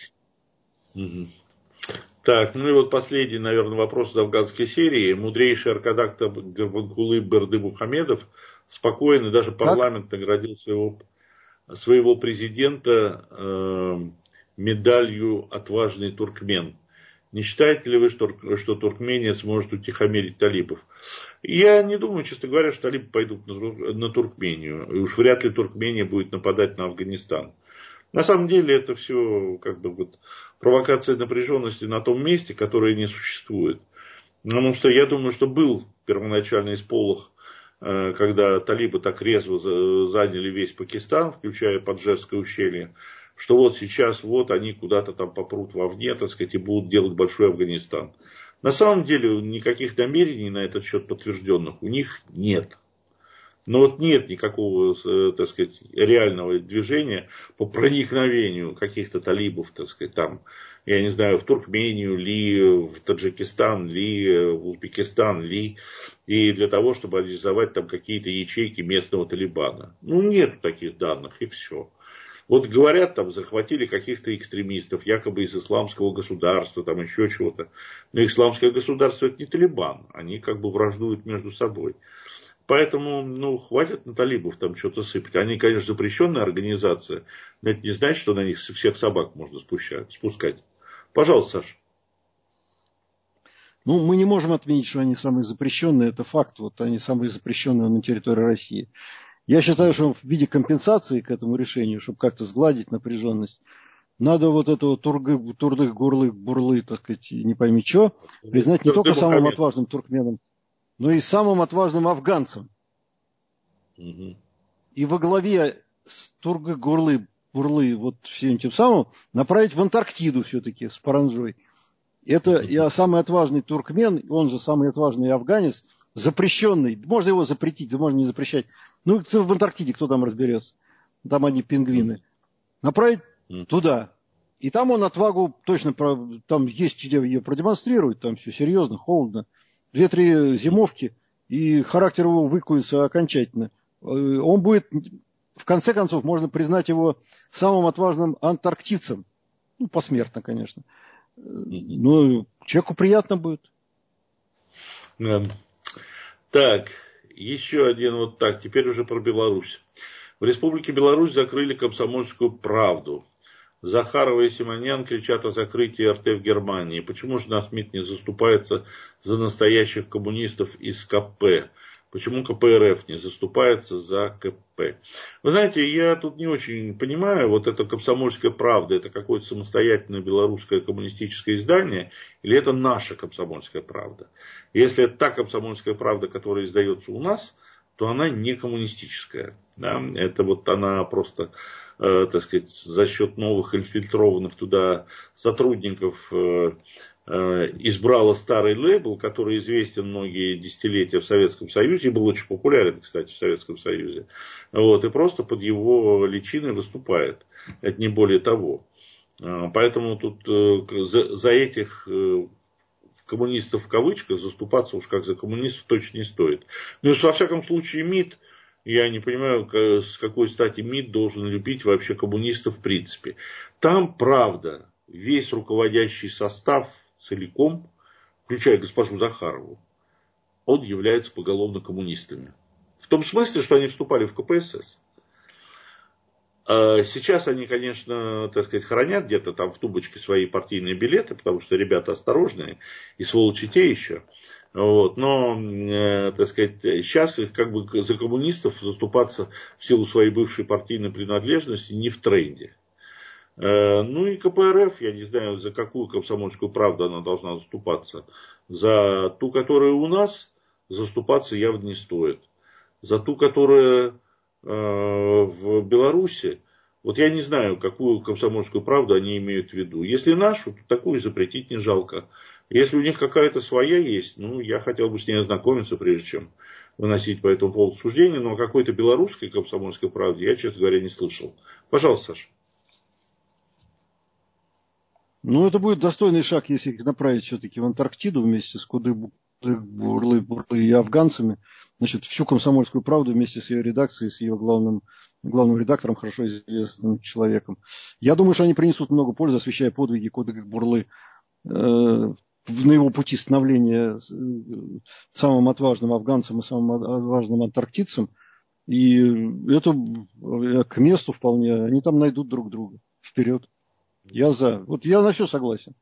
Так, ну и вот последний, наверное, вопрос из афганской серии. Мудрейший аркадакт Гурбангулы Бердымухамедов спокойно, даже парламент наградил своего президента медалью «Отважный туркмен». Не считаете ли вы, что Туркмения сможет утихомирить талибов? Я не думаю, честно говоря, что талибы пойдут на Туркмению. И уж вряд ли Туркмения будет нападать на Афганистан. На самом деле это все как бы вот провокация напряженности на том месте, которое не существует. Потому что я думаю, что был первоначальный сполох, когда талибы так резво заняли весь Пакистан, включая Паджерское ущелье, что вот сейчас вот они куда-то там попрут вовне, так сказать, и будут делать большой Афганистан. На самом деле никаких намерений на этот счет подтвержденных у них нет. Но вот нет никакого, так сказать, реального движения по проникновению каких-то талибов, так сказать, там, я не знаю, в Туркмению ли, в Таджикистан ли, в Узбекистан ли, и для того, чтобы реализовать там какие-то ячейки местного Талибана. Ну, нет таких данных, и все. Вот говорят, там захватили каких-то экстремистов, якобы из исламского государства, там еще чего-то. Но исламское государство это не Талибан, они как бы враждуют между собой. Поэтому, ну, хватит на талибов там что-то сыпать. Они, конечно, запрещенная организация, но это не значит, что на них всех собак можно спускать. Пожалуйста, Саша. Ну, мы не можем отменить, что они самые запрещенные, это факт. Вот они самые запрещенные на территории России. Я считаю, что в виде компенсации к этому решению, чтобы как-то сгладить напряженность, надо вот этого турдых, гурлык, бурлы, так сказать, не пойми что, признать не только самым отважным туркменом, но и самым отважным афганцем. Угу. И во главе с тургы, гурлы, бурлы, вот всем тем самым, направить в Антарктиду все-таки с Паранджой. Это я самый отважный туркмен, он же самый отважный афганец, запрещенный. Можно его запретить, да можно не запрещать. Ну, в Антарктиде кто там разберется? Там одни пингвины. Направить туда. И там он отвагу точно, там есть где ее продемонстрировать, там все серьезно, холодно. 2-3 зимовки, и характер его выкуется окончательно. Он будет, в конце концов, можно признать его самым отважным антарктидцем. Ну, посмертно, конечно. Но человеку приятно будет. Так, еще один вот так, теперь уже про Беларусь. В Республике Беларусь закрыли «Комсомольскую правду». Захарова и Симонян кричат о закрытии РТ в Германии. Почему же наш МИД не заступается за настоящих коммунистов из КП? Почему КПРФ не заступается за КП? Вы знаете, я тут не очень понимаю, вот это «Комсомольская правда», это какое-то самостоятельное белорусское коммунистическое издание, или это наша «Комсомольская правда»? Если это та «Комсомольская правда», которая издается у нас, то она не коммунистическая. Да? Это вот она просто, так сказать, за счет новых инфильтрованных туда сотрудников избрала старый лейбл, который известен многие десятилетия в Советском Союзе и был очень популярен, кстати, в Советском Союзе. Вот, и просто под его личиной выступает. Это не более того. Поэтому тут за этих коммунистов в кавычках заступаться уж как за коммунистов точно не стоит. Ну и во всяком случае МИД, я не понимаю, с какой стати МИД должен любить вообще коммунистов в принципе. Там, правда, весь руководящий состав целиком, включая госпожу Захарову, он является поголовно коммунистами. В том смысле, что они вступали в КПСС. Сейчас они, конечно, так сказать, хранят где-то там в тубочке свои партийные билеты, потому что ребята осторожные и сволочи те еще. Вот. Но, так сказать, сейчас их как бы за коммунистов заступаться в силу своей бывшей партийной принадлежности не в тренде. Ну и КПРФ, я не знаю, за какую комсомольскую правду она должна заступаться. За ту, которая у нас, заступаться явно не стоит. За ту, которая в Беларуси, вот я не знаю, какую комсомольскую правду они имеют в виду. Если нашу, то такую запретить не жалко. Если у них какая-то своя есть, ну, я хотел бы с ней ознакомиться, прежде чем выносить по этому поводу суждения, но о какой-то белорусской комсомольской правде я, честно говоря, не слышал. Пожалуйста, Саша. Ну, это будет достойный шаг, если их направить все-таки в Антарктиду вместе с Бурлы и афганцами. Значит, всю «Комсомольскую правду» вместе с ее редакцией, с ее главным редактором, хорошо известным человеком. Я думаю, что они принесут много пользы, освещая подвиги Кодыга Бурлы на его пути становления самым отважным афганцем и самым отважным антарктидцем. И это к месту вполне. Они там найдут друг друга. Вперед. Я за. Вот я на все согласен.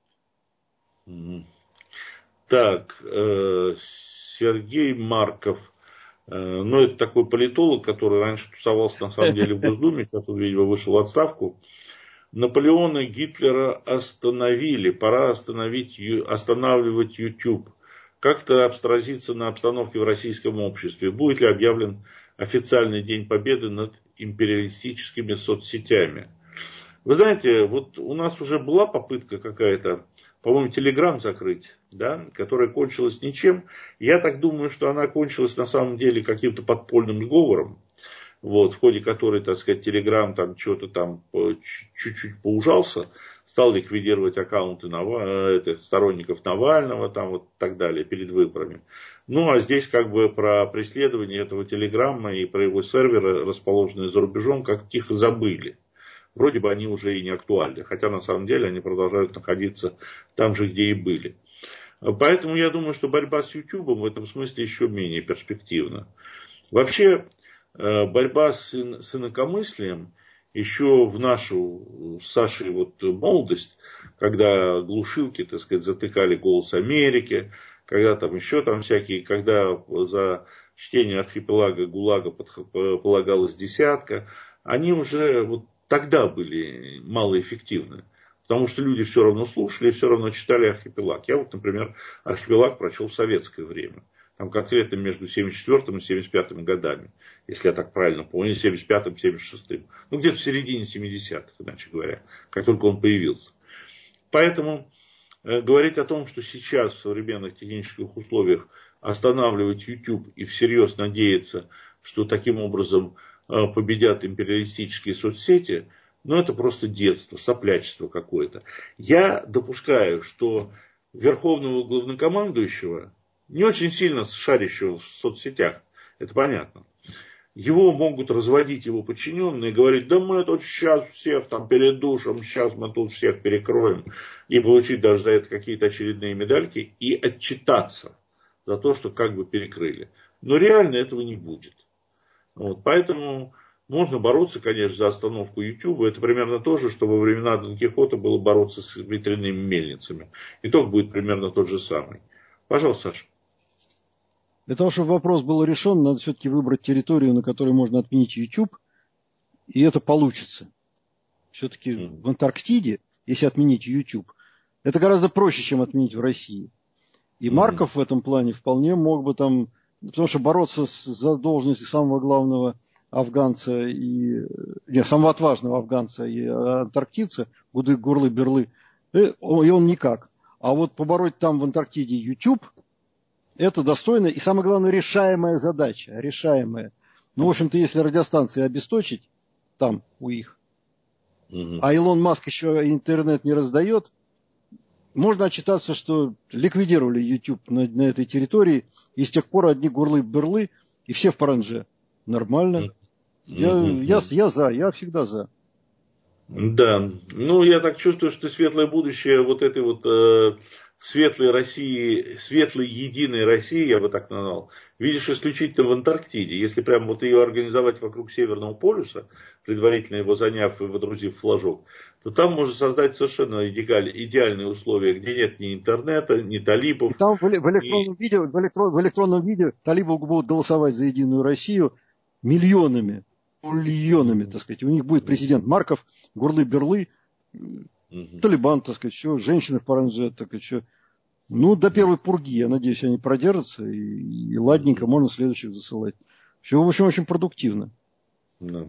Так, Сергей Марков. Ну, это такой политолог, который раньше тусовался на самом деле в Госдуме, сейчас он, видимо, вышел в отставку. Наполеона Гитлера остановили. Пора останавливать YouTube. Как-то абстразиться на обстановке в российском обществе. Будет ли объявлен официальный День Победы над империалистическими соцсетями? Вы знаете, вот у нас уже была попытка какая-то, по-моему, Telegram закрыть, да, которая кончилась ничем. Я так думаю, что она кончилась на самом деле каким-то подпольным сговором, вот, в ходе которой, так сказать, Telegram там что-то там чуть-чуть поужался, стал ликвидировать аккаунты сторонников Навального, там вот так далее, перед выборами. Ну, а здесь как бы про преследование этого Телеграмма и про его серверы, расположенные за рубежом, как тихо забыли. вроде бы они уже и не актуальны. Хотя на самом деле они продолжают находиться там же, где и были. Поэтому я думаю, что борьба с YouTube в этом смысле еще менее перспективна. Вообще, борьба с инакомыслием еще в нашу с Сашей молодость, когда глушилки, так сказать, затыкали «Голос Америки», когда там еще там всякие, когда за чтение «Архипелага ГУЛАГа» полагалась десятка, они уже тогда были малоэффективны. Потому что люди все равно слушали и все равно читали «Архипелаг». Я например, «Архипелаг» прочел в советское время. Там конкретно между 74 и 75 годами, если я так правильно помню, 75-м, 76-м. Где-то в середине 70-х, иначе говоря, как только он появился. Поэтому говорить о том, что сейчас в современных технических условиях останавливать YouTube и всерьез надеяться, что таким образом победят империалистические соцсети, это просто детство, соплячество какое-то. Я допускаю, что верховного главнокомандующего, не очень сильно шарящего в соцсетях, это понятно, его могут разводить его подчиненные и говорить: да мы тут сейчас всех там передушим, сейчас мы тут всех перекроем, и получить даже за это какие-то очередные медальки и отчитаться за то, что как бы перекрыли. Но реально этого не будет. Поэтому можно бороться, конечно, за остановку YouTube. Это примерно то же, что во времена Дон Кихота было бороться с ветряными мельницами. Итог будет примерно тот же самый. Пожалуйста, Саша. Для того, чтобы вопрос был решен, надо все-таки выбрать территорию, на которой можно отменить YouTube, и это получится. Все-таки в Антарктиде, если отменить YouTube, это гораздо проще, чем отменить в России. И Марков в этом плане вполне мог бы там, потому что бороться за должность самого главного афганца самого отважного афганца и антарктидца, Гурлы-Берлы, и он никак. А побороть там в Антарктиде YouTube, это достойная и, самое главное, решаемая задача. Решаемая. В общем-то, если радиостанции обесточить там у их, а Илон Маск еще интернет не раздает, можно отчитаться, что ликвидировали YouTube на этой территории, и с тех пор одни Гурлы-Берлы, и все в паранже. Нормально. Я за, я всегда за. Да, я так чувствую, что светлое будущее этой светлой России, светлой единой России, я бы так назвал, видишь исключительно в Антарктиде. Если прям ее организовать вокруг Северного полюса, предварительно его заняв и водрузив флажок, то там можно создать совершенно идеальные условия, где нет ни интернета, ни талибов. И там в электронном виде талибы будут голосовать за Единую Россию миллионами, так сказать. У них будет президент Марков, Гурлы-Берлы, Талибан, так сказать, все, женщины в паранже, так сказать, все. До первой пурги, я надеюсь, они продержатся, и ладненько, можно следующих засылать. Все, в общем, очень продуктивно. Да.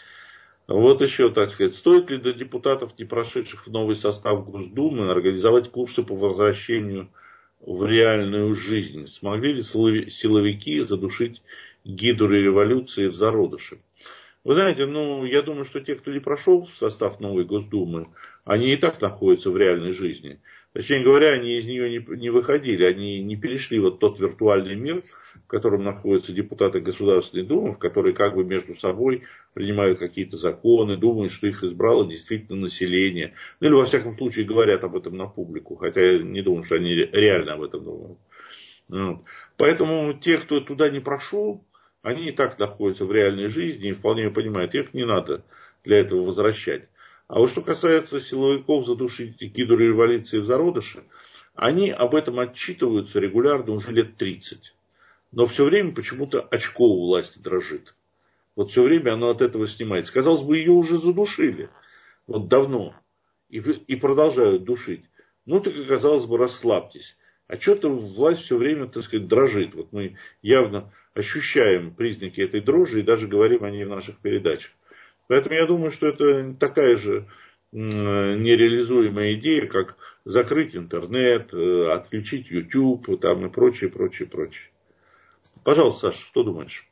Еще, так сказать, стоит ли для депутатов, не прошедших в новый состав Госдумы, организовать курсы по возвращению в реальную жизнь? Смогли ли силовики задушить гидру революции в зародыше? Вы знаете, я думаю, что те, кто не прошел в состав новой Госдумы, они и так находятся в реальной жизни. Точнее говоря, они из нее не выходили, они не перешли тот виртуальный мир, в котором находятся депутаты Государственной Думы, в которые как бы между собой принимают какие-то законы, думают, что их избрало действительно население. Или во всяком случае говорят об этом на публику, хотя я не думаю, что они реально об этом думают. Поэтому те, кто туда не прошел, они и так находятся в реальной жизни и вполне понимают, их не надо для этого возвращать. А что касается силовиков задушить гидру революции в зародыше, они об этом отчитываются регулярно уже лет 30. Но все время почему-то очко у власти дрожит. Все время оно от этого снимается. Казалось бы, ее уже задушили. Давно. И продолжают душить. Так казалось бы, расслабьтесь. А что-то власть все время, так сказать, дрожит. Мы явно ощущаем признаки этой дрожи и даже говорим о ней в наших передачах. Поэтому я думаю, что это такая же нереализуемая идея, как закрыть интернет, отключить YouTube и прочее, прочее, прочее. Пожалуйста, Саша, что думаешь?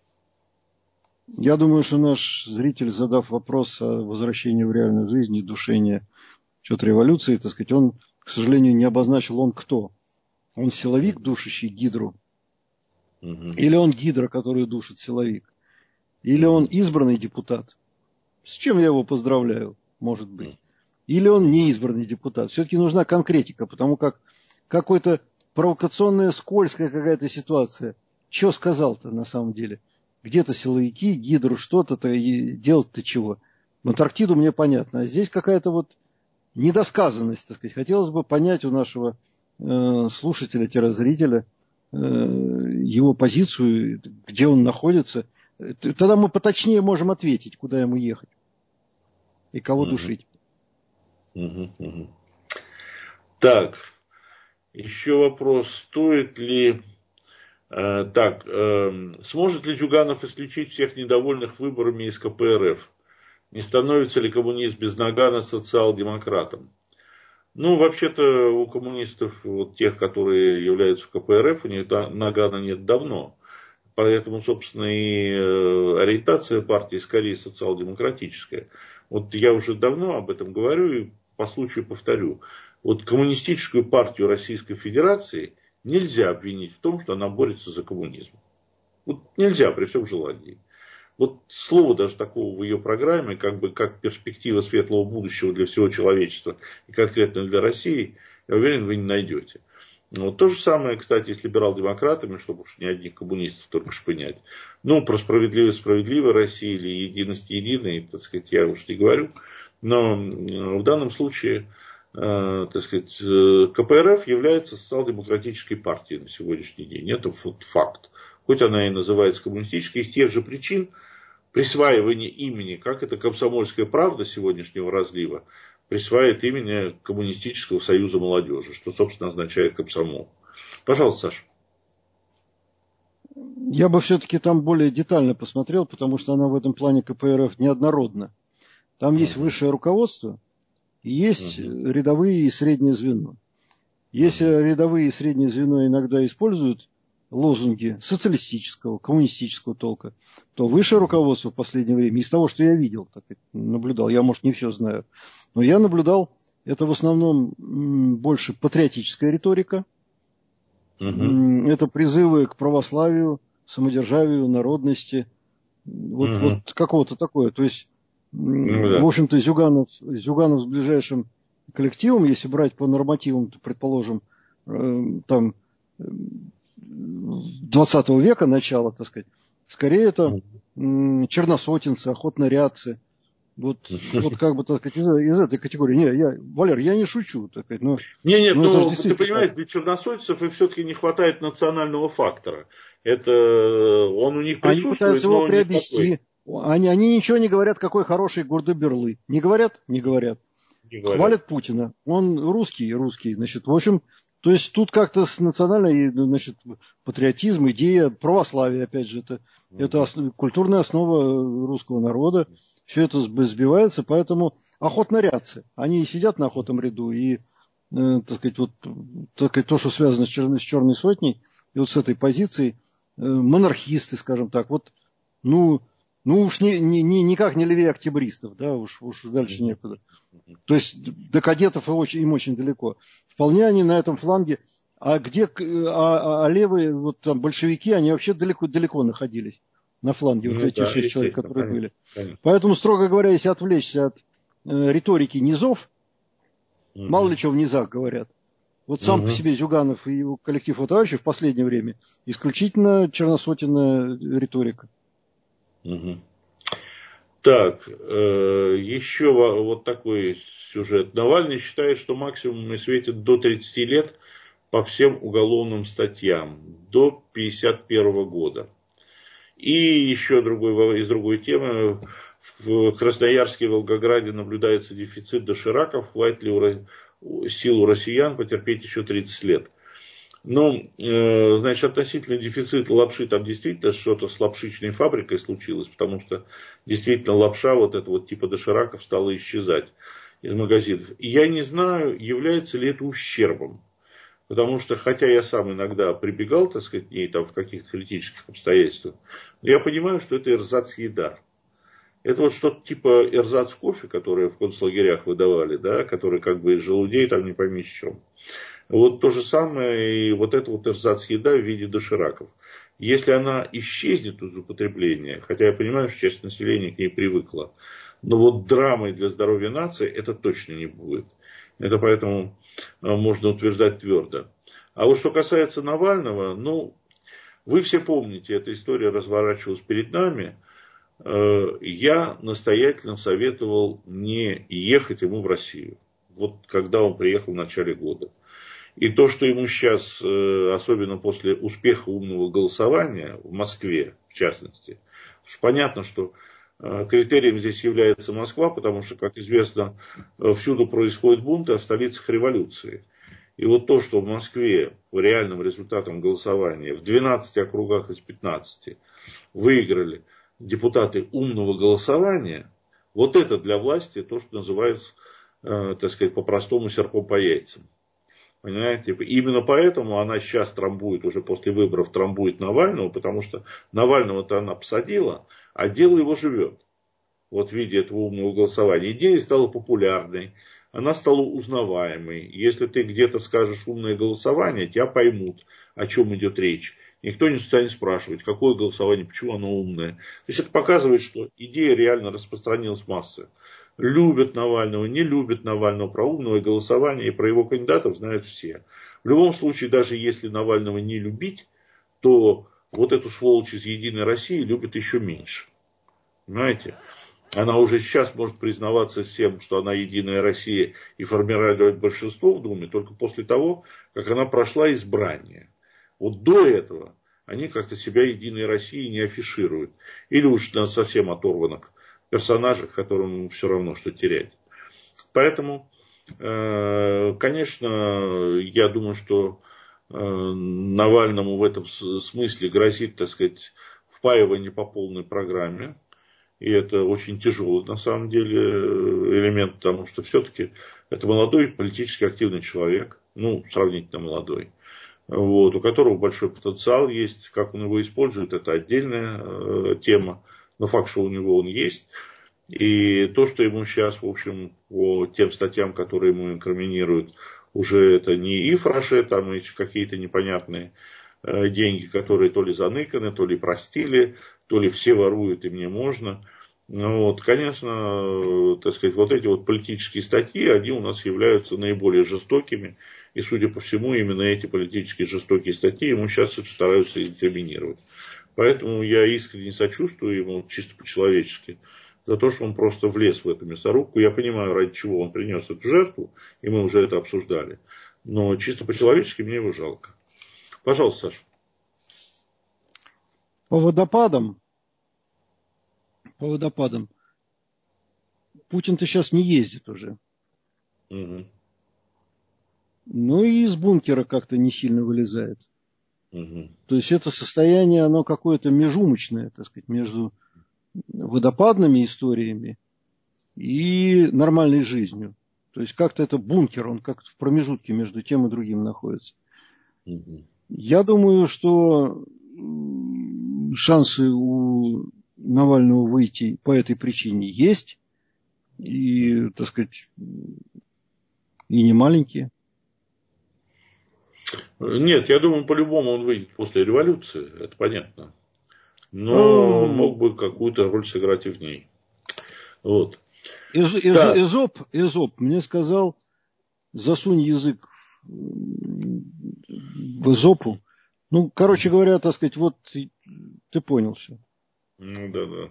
Я думаю, что наш зритель, задав вопрос о возвращении в реальную жизнь и душении что-то революции, так сказать, он, к сожалению, не обозначил, он кто. Он силовик, душащий гидру? Или он гидра, которую душит силовик? Или он избранный депутат? С чем я его поздравляю? может быть. Или он неизбранный депутат. Все-таки нужна конкретика, потому как какой-то провокационная, скользкая какая-то ситуация. Что сказал-то на самом деле? Где-то силовики, гидру, что-то-то, и делать-то чего? В Антарктиду мне понятно. А здесь какая-то вот недосказанность, так сказать. Хотелось бы понять у нашего слушателя-зрителя его позицию, где он находится. Тогда мы поточнее можем ответить, куда ему ехать и кого душить. Так, еще вопрос. Стоит ли... сможет ли Зюганов исключить всех недовольных выборами из КПРФ? Не становится ли коммунист без Нагана социал-демократом? Ну, вообще-то у коммунистов, вот тех, которые являются в КПРФ, у них Нагана нет давно. Поэтому, собственно, и ориентация партии скорее социал-демократическая. Вот я уже давно об этом говорю и по случаю повторю. Вот коммунистическую партию Российской Федерации нельзя обвинить в том, что она борется за коммунизм. Вот нельзя при всем желании. Вот слова даже такого в ее программе, как перспектива светлого будущего для всего человечества и конкретно для России, я уверен, вы не найдете. Вот то же самое, кстати, с либерал-демократами, чтобы уж не одних коммунистов только шпынять. Ну, про справедливой России или единость единой, так сказать, я уж не говорю. Но в данном случае, так сказать, КПРФ является социал-демократической партией на сегодняшний день. Это факт. Хоть она и называется коммунистической, из тех же причин присваивание имени, как это «Комсомольская правда» сегодняшнего разлива, присваивает имени Коммунистического союза молодежи, что, собственно, означает комсомол. Пожалуйста, Саша. Я бы все-таки там более детально посмотрел, потому что она в этом плане КПРФ неоднородна. Там есть высшее руководство, и есть рядовые и среднее звено. Если рядовые и среднее звено иногда используют лозунги социалистического, коммунистического толка, то высшее руководство в последнее время, из того, что я видел, так наблюдал, я, может, не все знаю, но я наблюдал, это в основном больше патриотическая риторика, это призывы к православию, самодержавию, народности, вот какого-то такое. То есть, в общем-то, Зюганов с ближайшим коллективом, если брать по нормативам, то, предположим, там 20 века начала, так сказать, скорее это черносотенцы, охотнорядцы. Вот как бы, так сказать, из этой категории. Валер, я не шучу. Так сказать, но, нет, но ты понимаешь, для черносотенцев им все-таки не хватает национального фактора. Это он у них присутствует, они пытаются его но приобрести. Они ничего не говорят, какой хороший Гурдыберлы. Не говорят? Не говорят. Хвалят Путина. Он русский. Значит, в общем, то есть тут как-то с национальной, значит, патриотизм, идея православия, опять же, это культурная основа русского народа. Все это сбивается, поэтому охотнорядцы. Они и сидят на охотном ряду, и, так сказать, вот, так сказать, то, что связано с черной сотней, и вот с этой позицией, монархисты, скажем так, вот, ну уж никак не левее октябристов, да, уж дальше некуда. То есть до кадетов им очень далеко. Вполне они на этом фланге. А левые, вот там большевики, они вообще далеко находились на фланге, вот эти 6 человек, которые были. Конечно. Поэтому, строго говоря, если отвлечься от риторики низов, мало ли чего в низах говорят. Вот сам по себе Зюганов и его коллектив его товарищей в последнее время исключительно черносотенная риторика. Так, еще вот такой сюжет. Навальный считает, что максимум ему светит до 30 лет по всем уголовным статьям, до 1951 года. И еще из другой темы. В Красноярске и Волгограде наблюдается дефицит дошираков. Хватит ли сил у россиян потерпеть еще 30 лет? Ну, значит, относительно дефицита лапши, там действительно что-то с лапшичной фабрикой случилось, потому что действительно лапша вот этого вот типа дошираков стала исчезать из магазинов. И я не знаю, является ли это ущербом. Потому что, хотя я сам иногда прибегал, так сказать, к ней там в каких-то критических обстоятельствах, но я понимаю, что это эрзац-еда. Это вот что-то типа эрзац-кофе, которое в концлагерях выдавали, да, который как бы из желудей там не пойми с чем. Вот то же самое и вот эта вот эрзац-еда в виде дошираков. Если она исчезнет из употребления, хотя я понимаю, что часть населения к ней привыкла, Но вот драмой для здоровья нации это точно не будет. Это поэтому можно утверждать твердо. А вот что касается Навального, ну, вы все помните, эта история разворачивалась перед нами. Я настоятельно советовал не ехать ему в Россию. Вот когда он приехал в начале года. И то, что ему сейчас, особенно после успеха умного голосования в Москве, в частности, понятно, что критерием здесь является Москва, потому что, как известно, всюду происходят бунты, а в столицах революции. И вот то, что в Москве по реальным результатам голосования в 12 округах из 15 выиграли депутаты умного голосования, вот это для власти то, что называется, так сказать, по-простому серпом по яйцам. Понимаете? Именно поэтому она сейчас трамбует, уже после выборов трамбует Навального, потому что Навального-то она посадила, а дело его живет. Вот в виде этого умного голосования. Идея стала популярной, она стала узнаваемой. Если ты где-то скажешь умное голосование, тебя поймут, о чем идет речь. Никто не станет спрашивать, какое голосование, почему оно умное. То есть это показывает, что идея реально распространилась в массы. Любят Навального, не любят Навального, про умное голосование и про его кандидатов знают все. В любом случае, даже если Навального не любить, то вот эту сволочь из Единой России любят еще меньше. Понимаете? Она уже сейчас может признаваться всем, что она Единая Россия и формировать большинство в Думе только после того, как она прошла избрание. Вот до этого они как-то себя Единой Россией не афишируют. Или уж на совсем оторванных персонажах, которым все равно что терять. Поэтому, конечно, я думаю, что Навальному в этом смысле грозит, так сказать, впаивание по полной программе. И это очень тяжелый, на самом деле, элемент, потому что все-таки это молодой, политически активный человек, ну, сравнительно молодой, вот, у которого большой потенциал есть. Как он его использует, это отдельная тема, но факт, что у него он есть. И то, что ему сейчас, в общем, по тем статьям, которые ему инкриминируют, уже это не ифраше, там и какие-то непонятные деньги, которые то ли заныканы, то ли простили, то ли все воруют и мне можно. Ну, вот, конечно, так сказать, вот эти вот политические статьи, они у нас являются наиболее жестокими. И, судя по всему, именно эти политические жестокие статьи ему сейчас стараются инкриминировать. Поэтому я искренне сочувствую ему, чисто по-человечески, за то, что он просто влез в эту мясорубку. Я понимаю, ради чего он принес эту жертву, и мы уже это обсуждали. Но чисто по-человечески мне его жалко. Пожалуйста, Саша. По водопадам Путин-то сейчас не ездит уже. Угу. Ну и из бункера как-то не сильно вылезает. Угу. То есть это состояние, оно какое-то межумочное, так сказать, между водопадными историями и нормальной жизнью. То есть как-то это бункер, он как-то в промежутке между тем и другим находится. Угу. Я думаю, что шансы у Навального выйти по этой причине есть. И, так сказать, и не маленькие. Нет, я думаю, по-любому он выйдет после революции, это понятно. Но он мог бы какую-то роль сыграть и в ней. Вот. Эзоп мне сказал, засунь язык в эзопу. Ну, короче говоря, так сказать, вот ты понял все. Ну да.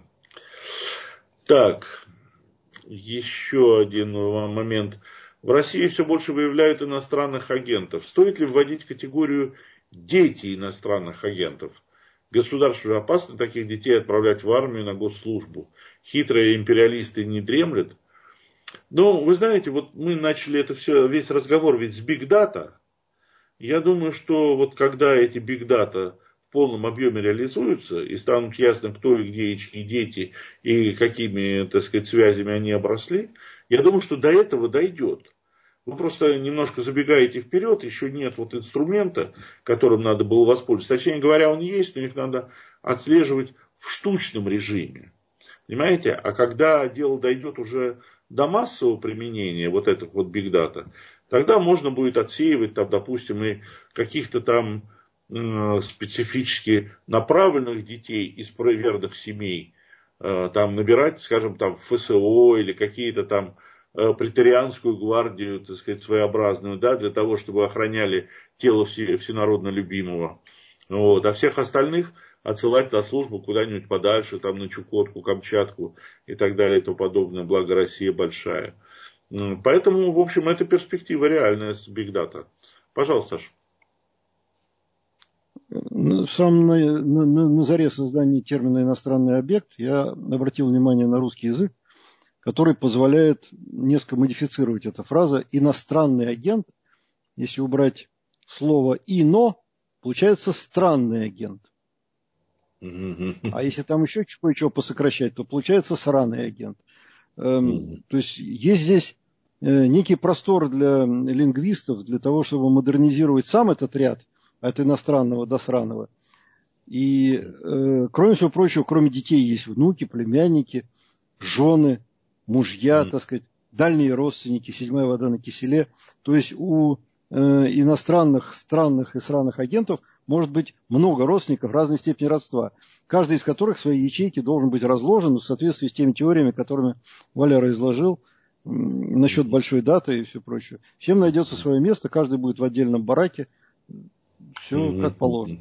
Так, еще один момент. В России все больше выявляют иностранных агентов. Стоит ли вводить категорию «дети иностранных агентов»? Государству опасно таких детей отправлять в армию на госслужбу. Хитрые империалисты не дремлют. Но вы знаете, вот мы начали это все, весь разговор ведь с Big Data. Я думаю, что вот когда эти Big Data в полном объеме реализуются и станут ясно, кто и где, и чьи дети, и какими, так сказать, связями они обросли, я думаю, что до этого дойдет. Вы просто немножко забегаете вперед, еще нет вот инструмента, которым надо было воспользоваться. Точнее говоря, он есть, но их надо отслеживать в штучном режиме. Понимаете? А когда дело дойдет уже до массового применения вот этих вот Big Data, тогда можно будет отсеивать, там, допустим, и каких-то там специфически направленных детей из проверенных семей, там набирать, скажем, там ФСО или какие-то там преторианскую гвардию, так сказать, своеобразную, да, для того, чтобы охраняли тело всенародно любимого. Вот. А всех остальных отсылать на службу куда-нибудь подальше, там на Чукотку, Камчатку и так далее и тому подобное, благо Россия большая. Поэтому, в общем, это перспектива реальная с Big Data. Пожалуйста, Саша. В самом на заре создания термина «иностранный объект» я обратил внимание на русский язык, который позволяет несколько модифицировать эту фразу. Иностранный агент, если убрать слово «ино», получается странный агент. А если там еще кое-что посокращать, то получается сраный агент. То есть есть здесь некий простор для лингвистов, для того, чтобы модернизировать сам этот ряд от иностранного до сраного. И, кроме всего прочего, кроме детей есть внуки, племянники, жены, мужья, так сказать, дальние родственники, седьмая вода на киселе. То есть у иностранных, странных и сраных агентов может быть много родственников разной степени родства, каждый из которых в своей ячейке должен быть разложен в соответствии с теми теориями, которыми Валера изложил насчет большой даты и все прочее. Всем найдется свое место, каждый будет в отдельном бараке, все как положено.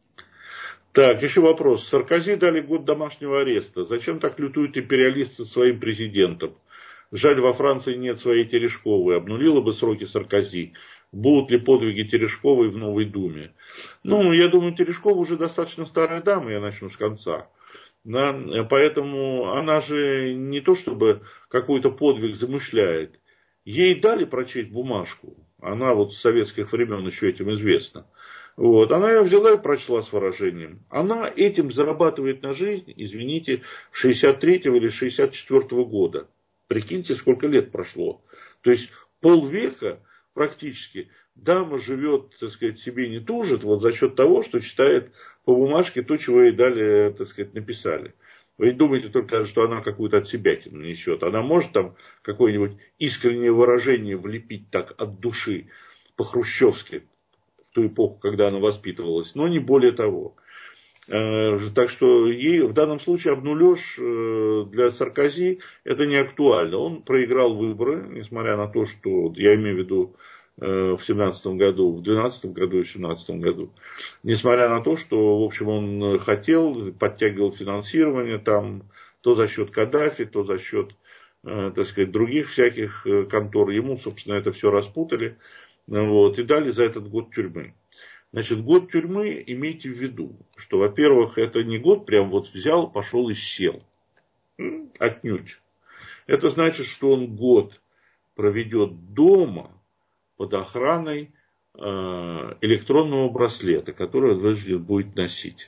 Так, еще вопрос. Саркози дали год домашнего ареста. Зачем так лютуют империалисты своим президентом? Жаль, во Франции нет своей Терешковой. Обнулила бы сроки Саркози. Будут ли подвиги Терешковой в Новой Думе? Ну, я думаю, Терешкова уже достаточно старая дама, я начну с конца. Да? Поэтому она же не то чтобы какой-то подвиг замышляет. Ей дали прочесть бумажку. Она вот с советских времен еще этим известна. Вот. Она ее взяла и прочла с выражением. Она этим зарабатывает на жизнь, извините, 63-го или 64-го года. Прикиньте, сколько лет прошло. То есть полвека практически дама живет, так сказать, себе не тужит, вот за счет того, что читает по бумажке то, чего ей дали, так сказать, написали. Вы думаете только, что она какую-то отсебятину несет. Она может там какое-нибудь искреннее выражение влепить так от души, по-хрущевски, в ту эпоху, когда она воспитывалась, но не более того. Так что ей в данном случае обнулеж для Саркози это не актуально. Он проиграл выборы, несмотря на то, что я имею в виду в 2017 году, в 2012 году и в 2017 году. Несмотря на то, что, в общем, он хотел, подтягивал финансирование там, то за счет Каддафи, то за счет, так сказать, других всяких контор. Ему, собственно, это все распутали. Вот, и дали за этот год тюрьмы. Значит, год тюрьмы имейте в виду, что, во-первых, это не год прям вот взял, пошел и сел. Отнюдь. Это значит, что он год проведет дома под охраной электронного браслета, который он вынужден будет носить.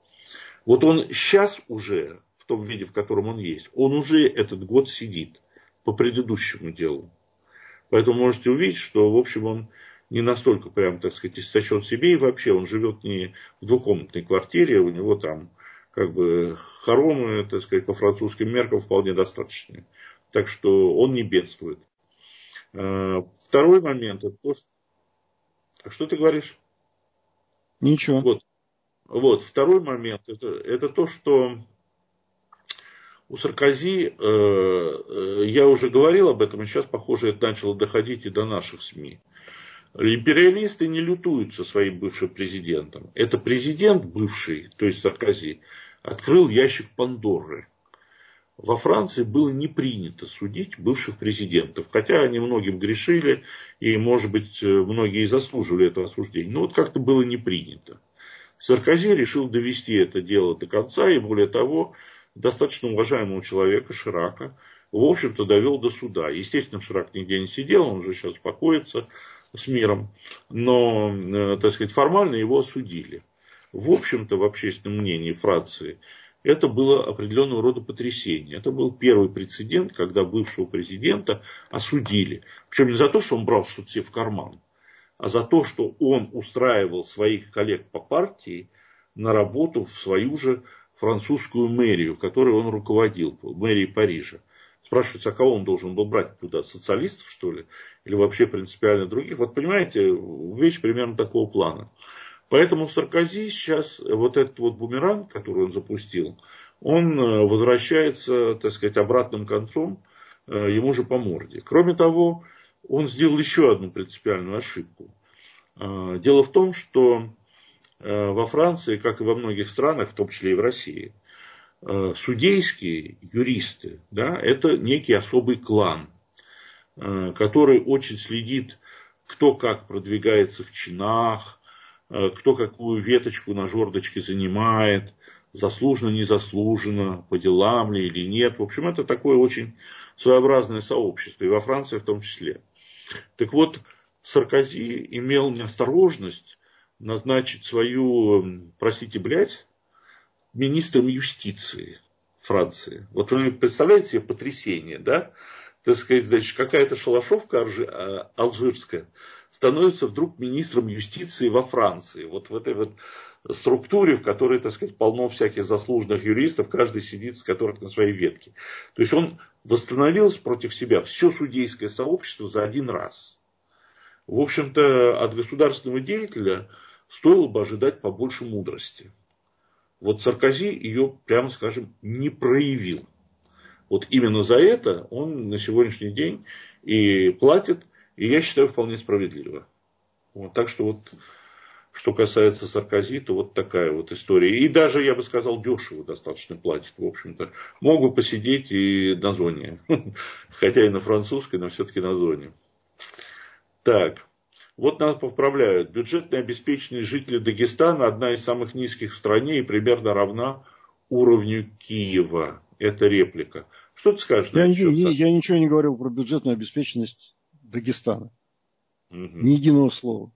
Вот он сейчас уже, в том виде, в котором он есть, он уже этот год сидит по предыдущему делу. Поэтому можете увидеть, что, в общем, он не настолько, прям, так сказать, истощен себе, и вообще он живет не в двухкомнатной квартире, у него там, как бы, хоромы, так сказать, по французским меркам вполне достаточные. Так что он не бедствует. Второй момент, это то, что... Что ты говоришь? Ничего. Вот. Второй момент, это то, что у Саркози, я уже говорил об этом, и сейчас, похоже, это начало доходить и до наших СМИ. Империалисты не лютуют со своим бывшим президентом. Это президент бывший, то есть Саркози, открыл ящик Пандоры. Во Франции было не принято судить бывших президентов, хотя они многим грешили, и, может быть, многие и заслуживали этого осуждения. Но вот как-то было не принято. Саркози решил довести это дело до конца, и более того, достаточно уважаемого человека, Ширака, в общем-то, довел до суда. Естественно, Ширак нигде не сидел, он уже сейчас успокоится с миром, но, так сказать, формально его осудили. В общем-то, в общественном мнении Франции это было определенного рода потрясение. Это был первый прецедент, когда бывшего президента осудили. Причем не за то, что он брал что-то себе в карман, а за то, что он устраивал своих коллег по партии на работу в свою же французскую мэрию, которой он руководил, мэрии Парижа. Спрашивается, а кого он должен был брать туда? Социалистов, что ли? Или вообще принципиально других? Вот понимаете, вещь примерно такого плана. Поэтому Саркози сейчас, вот этот вот бумеранг, который он запустил, он возвращается, так сказать, обратным концом ему же по морде. Кроме того, он сделал еще одну принципиальную ошибку. Дело в том, что во Франции, как и во многих странах, в том числе и в России, судейские юристы, да, это некий особый клан, который очень следит, кто как продвигается в чинах, кто какую веточку на жердочке занимает, заслуженно, незаслуженно, по делам ли или нет. В общем, это такое очень своеобразное сообщество, и во Франции в том числе. Так вот, Саркози имел неосторожность назначить свою, простите, блядь, министром юстиции Франции. Вот вы представляете себе потрясение, да? Так сказать, значит, какая-то шалашовка алжирская становится вдруг министром юстиции во Франции. Вот в этой вот структуре, в которой, так сказать, полно всяких заслуженных юристов, каждый сидит с которых на своей ветке. То есть он восстановил против себя все судейское сообщество за один раз. В общем-то, от государственного деятеля стоило бы ожидать побольше мудрости. Вот Саркози ее, прямо скажем, не проявил. Вот именно за это он на сегодняшний день и платит, и я считаю, вполне справедливо. Вот, так что вот, что касается Саркози, то вот такая вот история. И даже, я бы сказал, дешево достаточно платит, в общем-то. Мог бы посидеть и на зоне. Хотя и на французской, но все-таки на зоне. Так. Вот нас поправляют. Бюджетная обеспеченность жителей Дагестана одна из самых низких в стране и примерно равна уровню Киева. Это реплика. Что ты скажешь на этот счет, Саша? Я ничего не говорил про бюджетную обеспеченность Дагестана. Ни единого слова.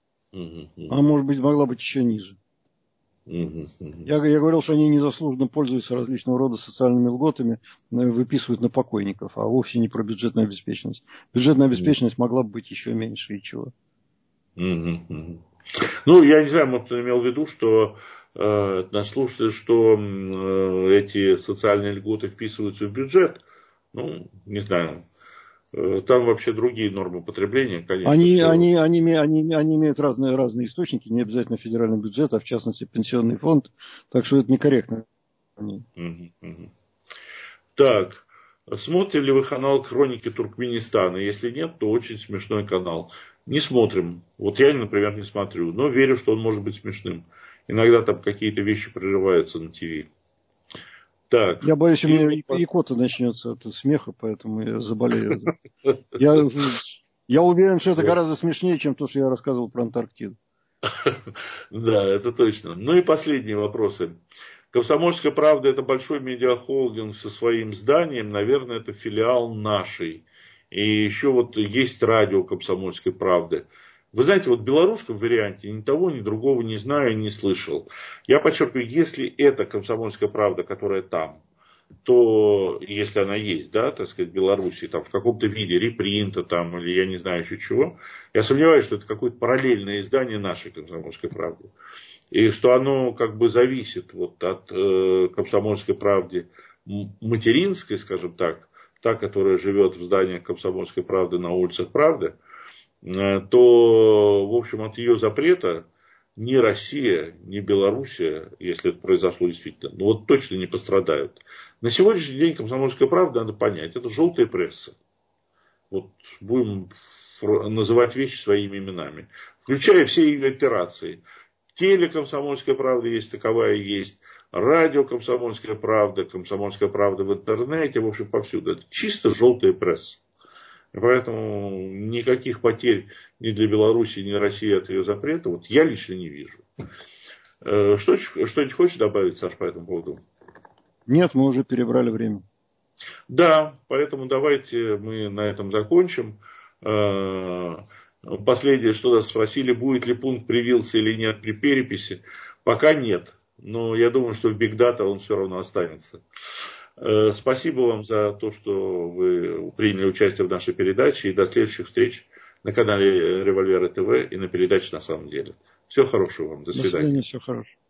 А может быть, могла быть еще ниже. Я говорил, что они незаслуженно пользуются различного рода социальными льготами, выписывают на покойников, а вовсе не про бюджетную обеспеченность. Бюджетная обеспеченность могла бы быть еще меньше, и чего. Ну, я не знаю, может, он имел в виду, что нас слушали, что эти социальные льготы вписываются в бюджет. Ну, не знаю. Там вообще другие нормы потребления, конечно. Они имеют разные источники, не обязательно федеральный бюджет, а в частности пенсионный фонд. Так что это некорректно. Так, смотрите ли вы канал «Хроники Туркменистана»? Если нет, то очень смешной канал. Не смотрим. Вот я, например, не смотрю, но верю, что он может быть смешным. Иногда там какие-то вещи прерываются на ТВ. Так. Я боюсь, у меня икота начнется от смеха, поэтому я заболею. Я уверен, что это гораздо смешнее, чем то, что я рассказывал про Антарктиду. Да, это точно. Ну и последние вопросы. «Комсомольская правда» — это большой медиахолдинг со своим зданием. Наверное, это филиал нашей. И еще вот есть радио «Комсомольской правды». Вы знаете, вот в белорусском варианте ни того, ни другого не знаю, не слышал. Я подчеркиваю, если это «Комсомольская правда», которая там, то, если она есть, да, так сказать, в Беларуси, там, в каком-то виде репринта, там, или я не знаю еще чего, я сомневаюсь, что это какое-то параллельное издание нашей «Комсомольской правды». И что оно как бы зависит вот от «Комсомольской правды» материнской, скажем так, та, которая живет в зданиях «Комсомольской правды» на улицах Правды, то, в общем, от ее запрета ни Россия, ни Белоруссия, если это произошло действительно, ну вот точно не пострадают. На сегодняшний день «Комсомольская правда», надо понять, это желтая пресса. Вот будем называть вещи своими именами. Включая все ее операции. Теле-Комсомольская правда есть, таковая есть. Радио «Комсомольская правда», «Комсомольская правда» в интернете, в общем, повсюду. Это чисто желтая пресса. И поэтому никаких потерь ни для Беларуси, ни России от ее запрета вот я лично не вижу. Что-нибудь хочешь добавить, Саш, по этому поводу? Нет, мы уже перебрали время. Да, поэтому давайте мы на этом закончим. Последнее, что нас спросили, будет ли пункт привился или нет при переписи. Пока нет. Но я думаю, что в Big Data он все равно останется. Спасибо вам за то, что вы приняли участие в нашей передаче. И до следующих встреч на канале Револьвера ТВ и на передаче «На самом деле». Всего хорошего вам. До свидания. Всего хорошего.